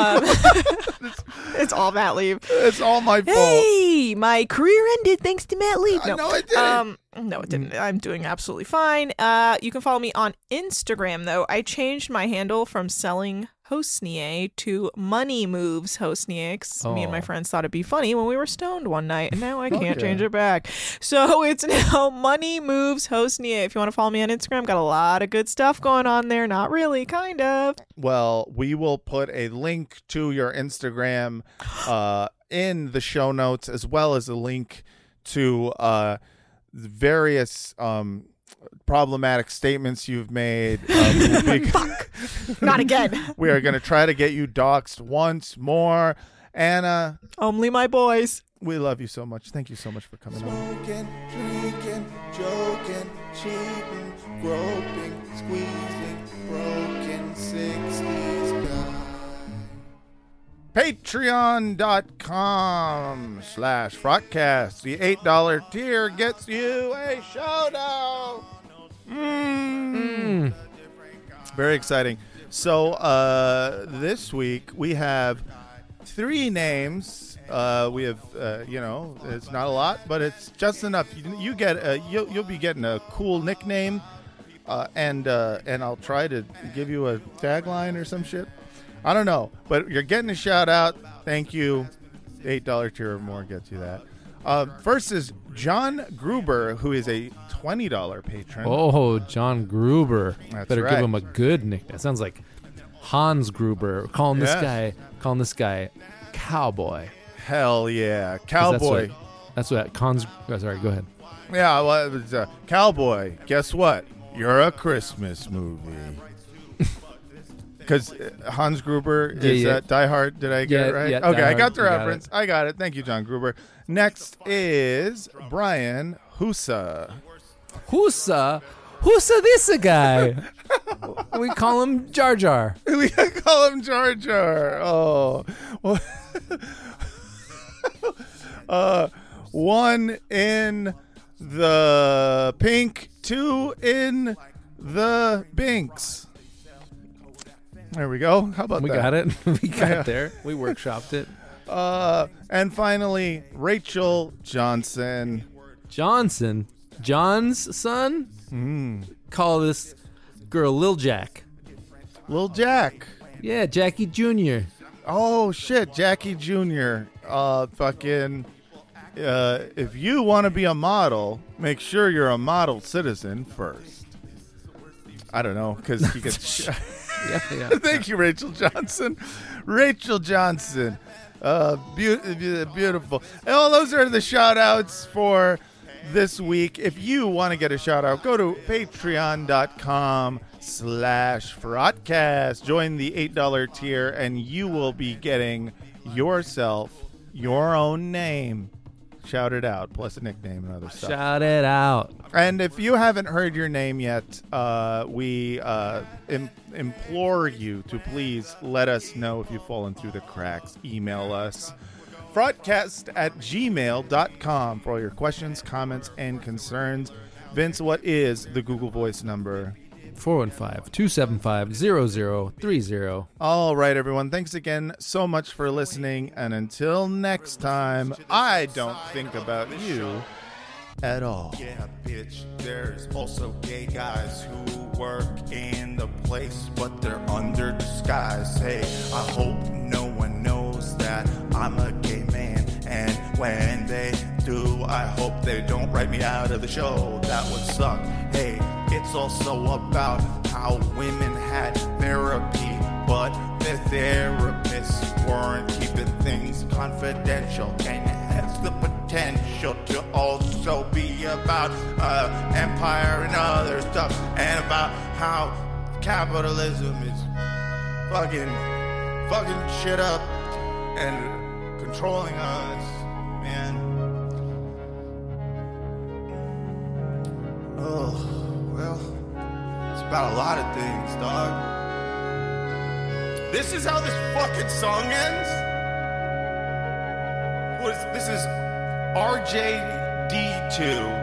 D: it's all Matt Lieb.
A: It's all my fault.
D: Hey, my career ended thanks to Matt Lieb.
A: No, it didn't.
D: No, it didn't. I'm doing absolutely fine. You can follow me on Instagram, though. I changed my handle from Selling Hosnier to Money Moves Hosnier. Me and my friends thought it'd be funny when we were stoned one night, and now I can't change it back. So it's now Money Moves Hosnier. If you want to follow me on Instagram, got a lot of good stuff going on there. Not really, kind of.
A: Well, we will put a link to your Instagram in the show notes, as well as a link to various problematic statements you've made.
D: Fuck. Not again.
A: We are going to try to get you doxxed once more. Anna.
D: Only my boys.
A: We love you so much. Thank you so much for coming on.
N: Smoking, drinking, joking, cheating, groping, squeezing, broken 60s guy.
A: Patreon.com/Frotcast. The $8 tier gets you a shout out. Very exciting. So this week we have 3 names. We have, it's not a lot, but it's just enough. You get you'll be getting a cool nickname, and I'll try to give you a tagline or some shit. I don't know, but you're getting a shout out. Thank you. $8 tier or more gets you that. First is John Gruber, who is a $20 patron.
B: Oh, John Gruber.
A: That's
B: Better
A: right.
B: give him a good nickname. That sounds like Hans Gruber. Calling this guy Cowboy.
A: Hell yeah. Cowboy.
B: That's what Hans. Oh, sorry, go ahead.
A: Yeah, well, it's Cowboy. Guess what? You're a Christmas movie. Because Hans Gruber is Die Hard. Did I get it right?
B: Yeah,
A: okay, I got the reference. I got it. Thank you, John Gruber. Next is Brian Husa.
B: Husa this a guy. We call him Jar Jar.
A: We call him Jar Jar. Oh. Well, 1 in the pink, 2 in the binks. There we go. How about that?
B: We got it. We got it there. We workshopped it.
A: And finally, Rachel Johnson.
B: John's son? Call this girl Lil Jack.
A: Lil Jack.
B: Yeah, Jackie Jr.
A: Oh, shit. Jackie Jr. If you want to be a model, make sure you're a model citizen first. I don't know, because he gets...
B: yeah.
A: Thank you, Rachel Johnson. Rachel Johnson. Beautiful. Oh, those are the shout-outs for this week. If you want to get a shout-out, go to patreon.com/Frotcast. Join the $8 tier, and you will be getting yourself your own name shouted out, plus a nickname and other stuff.
B: Shout it out.
A: And if you haven't heard your name yet, we implore you to please let us know if you've fallen through the cracks. Email us, frotcast@gmail.com, for all your questions, comments, and concerns. Vince, what is the Google Voice number?
B: 415-275-0030.
A: All right, everyone. Thanks again so much for listening. And until next time, I don't think about you at all.
N: Yeah, bitch, there's also gay guys who work in the place, but they're under disguise. Hey, I hope no one knows that I'm a gay man. And when they do, I hope they don't write me out of the show. That would suck. Hey, it's also about how women had therapy, but the therapists weren't keeping things confidential, and it has the potential to also be about empire and other stuff, and about how capitalism is fucking shit up and controlling us, man. Oh, well, it's about a lot of things, dog. This is how this fucking song ends? This is RJD2.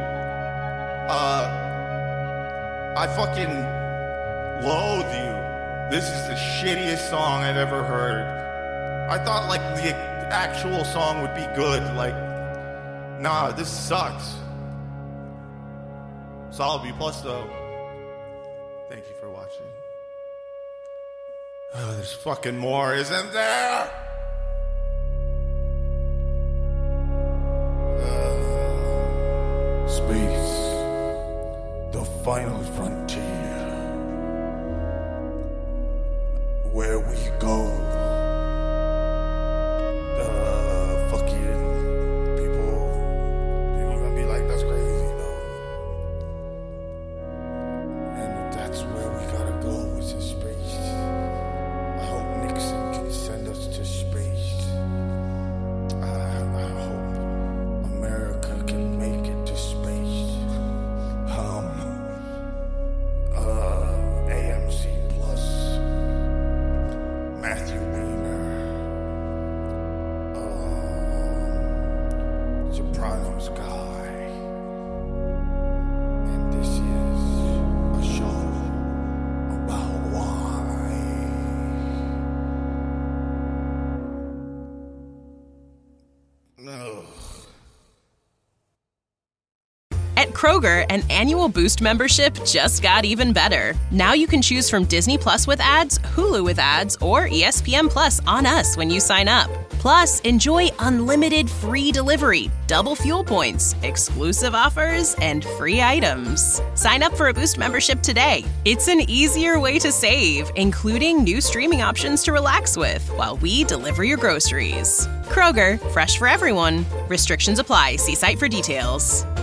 N: I fucking loathe you. This is the shittiest song I've ever heard. I thought, like, the actual song would be good. Like, nah, this sucks. Solid B+, though. Thank you for watching. Oh, there's fucking more, isn't there? Space. The final frontier. Where we go. The fucking people are gonna be like, that's crazy though. And that's where we gotta go, is to space. I hope Nixon can send us to space. I hope America can make it to space. AMC Plus, Matthew Weiner, Sopranos guy, and this is a show about why. Ugh.
G: At Kroger, an annual Boost membership just got even better. Now you can choose from Disney Plus with ads, Hulu with ads, or ESPN Plus on us when you sign up. Plus, enjoy unlimited free delivery, double fuel points, exclusive offers, and free items. Sign up for a Boost membership today. It's an easier way to save, including new streaming options to relax with while we deliver your groceries. Kroger, fresh for everyone. Restrictions apply. See site for details.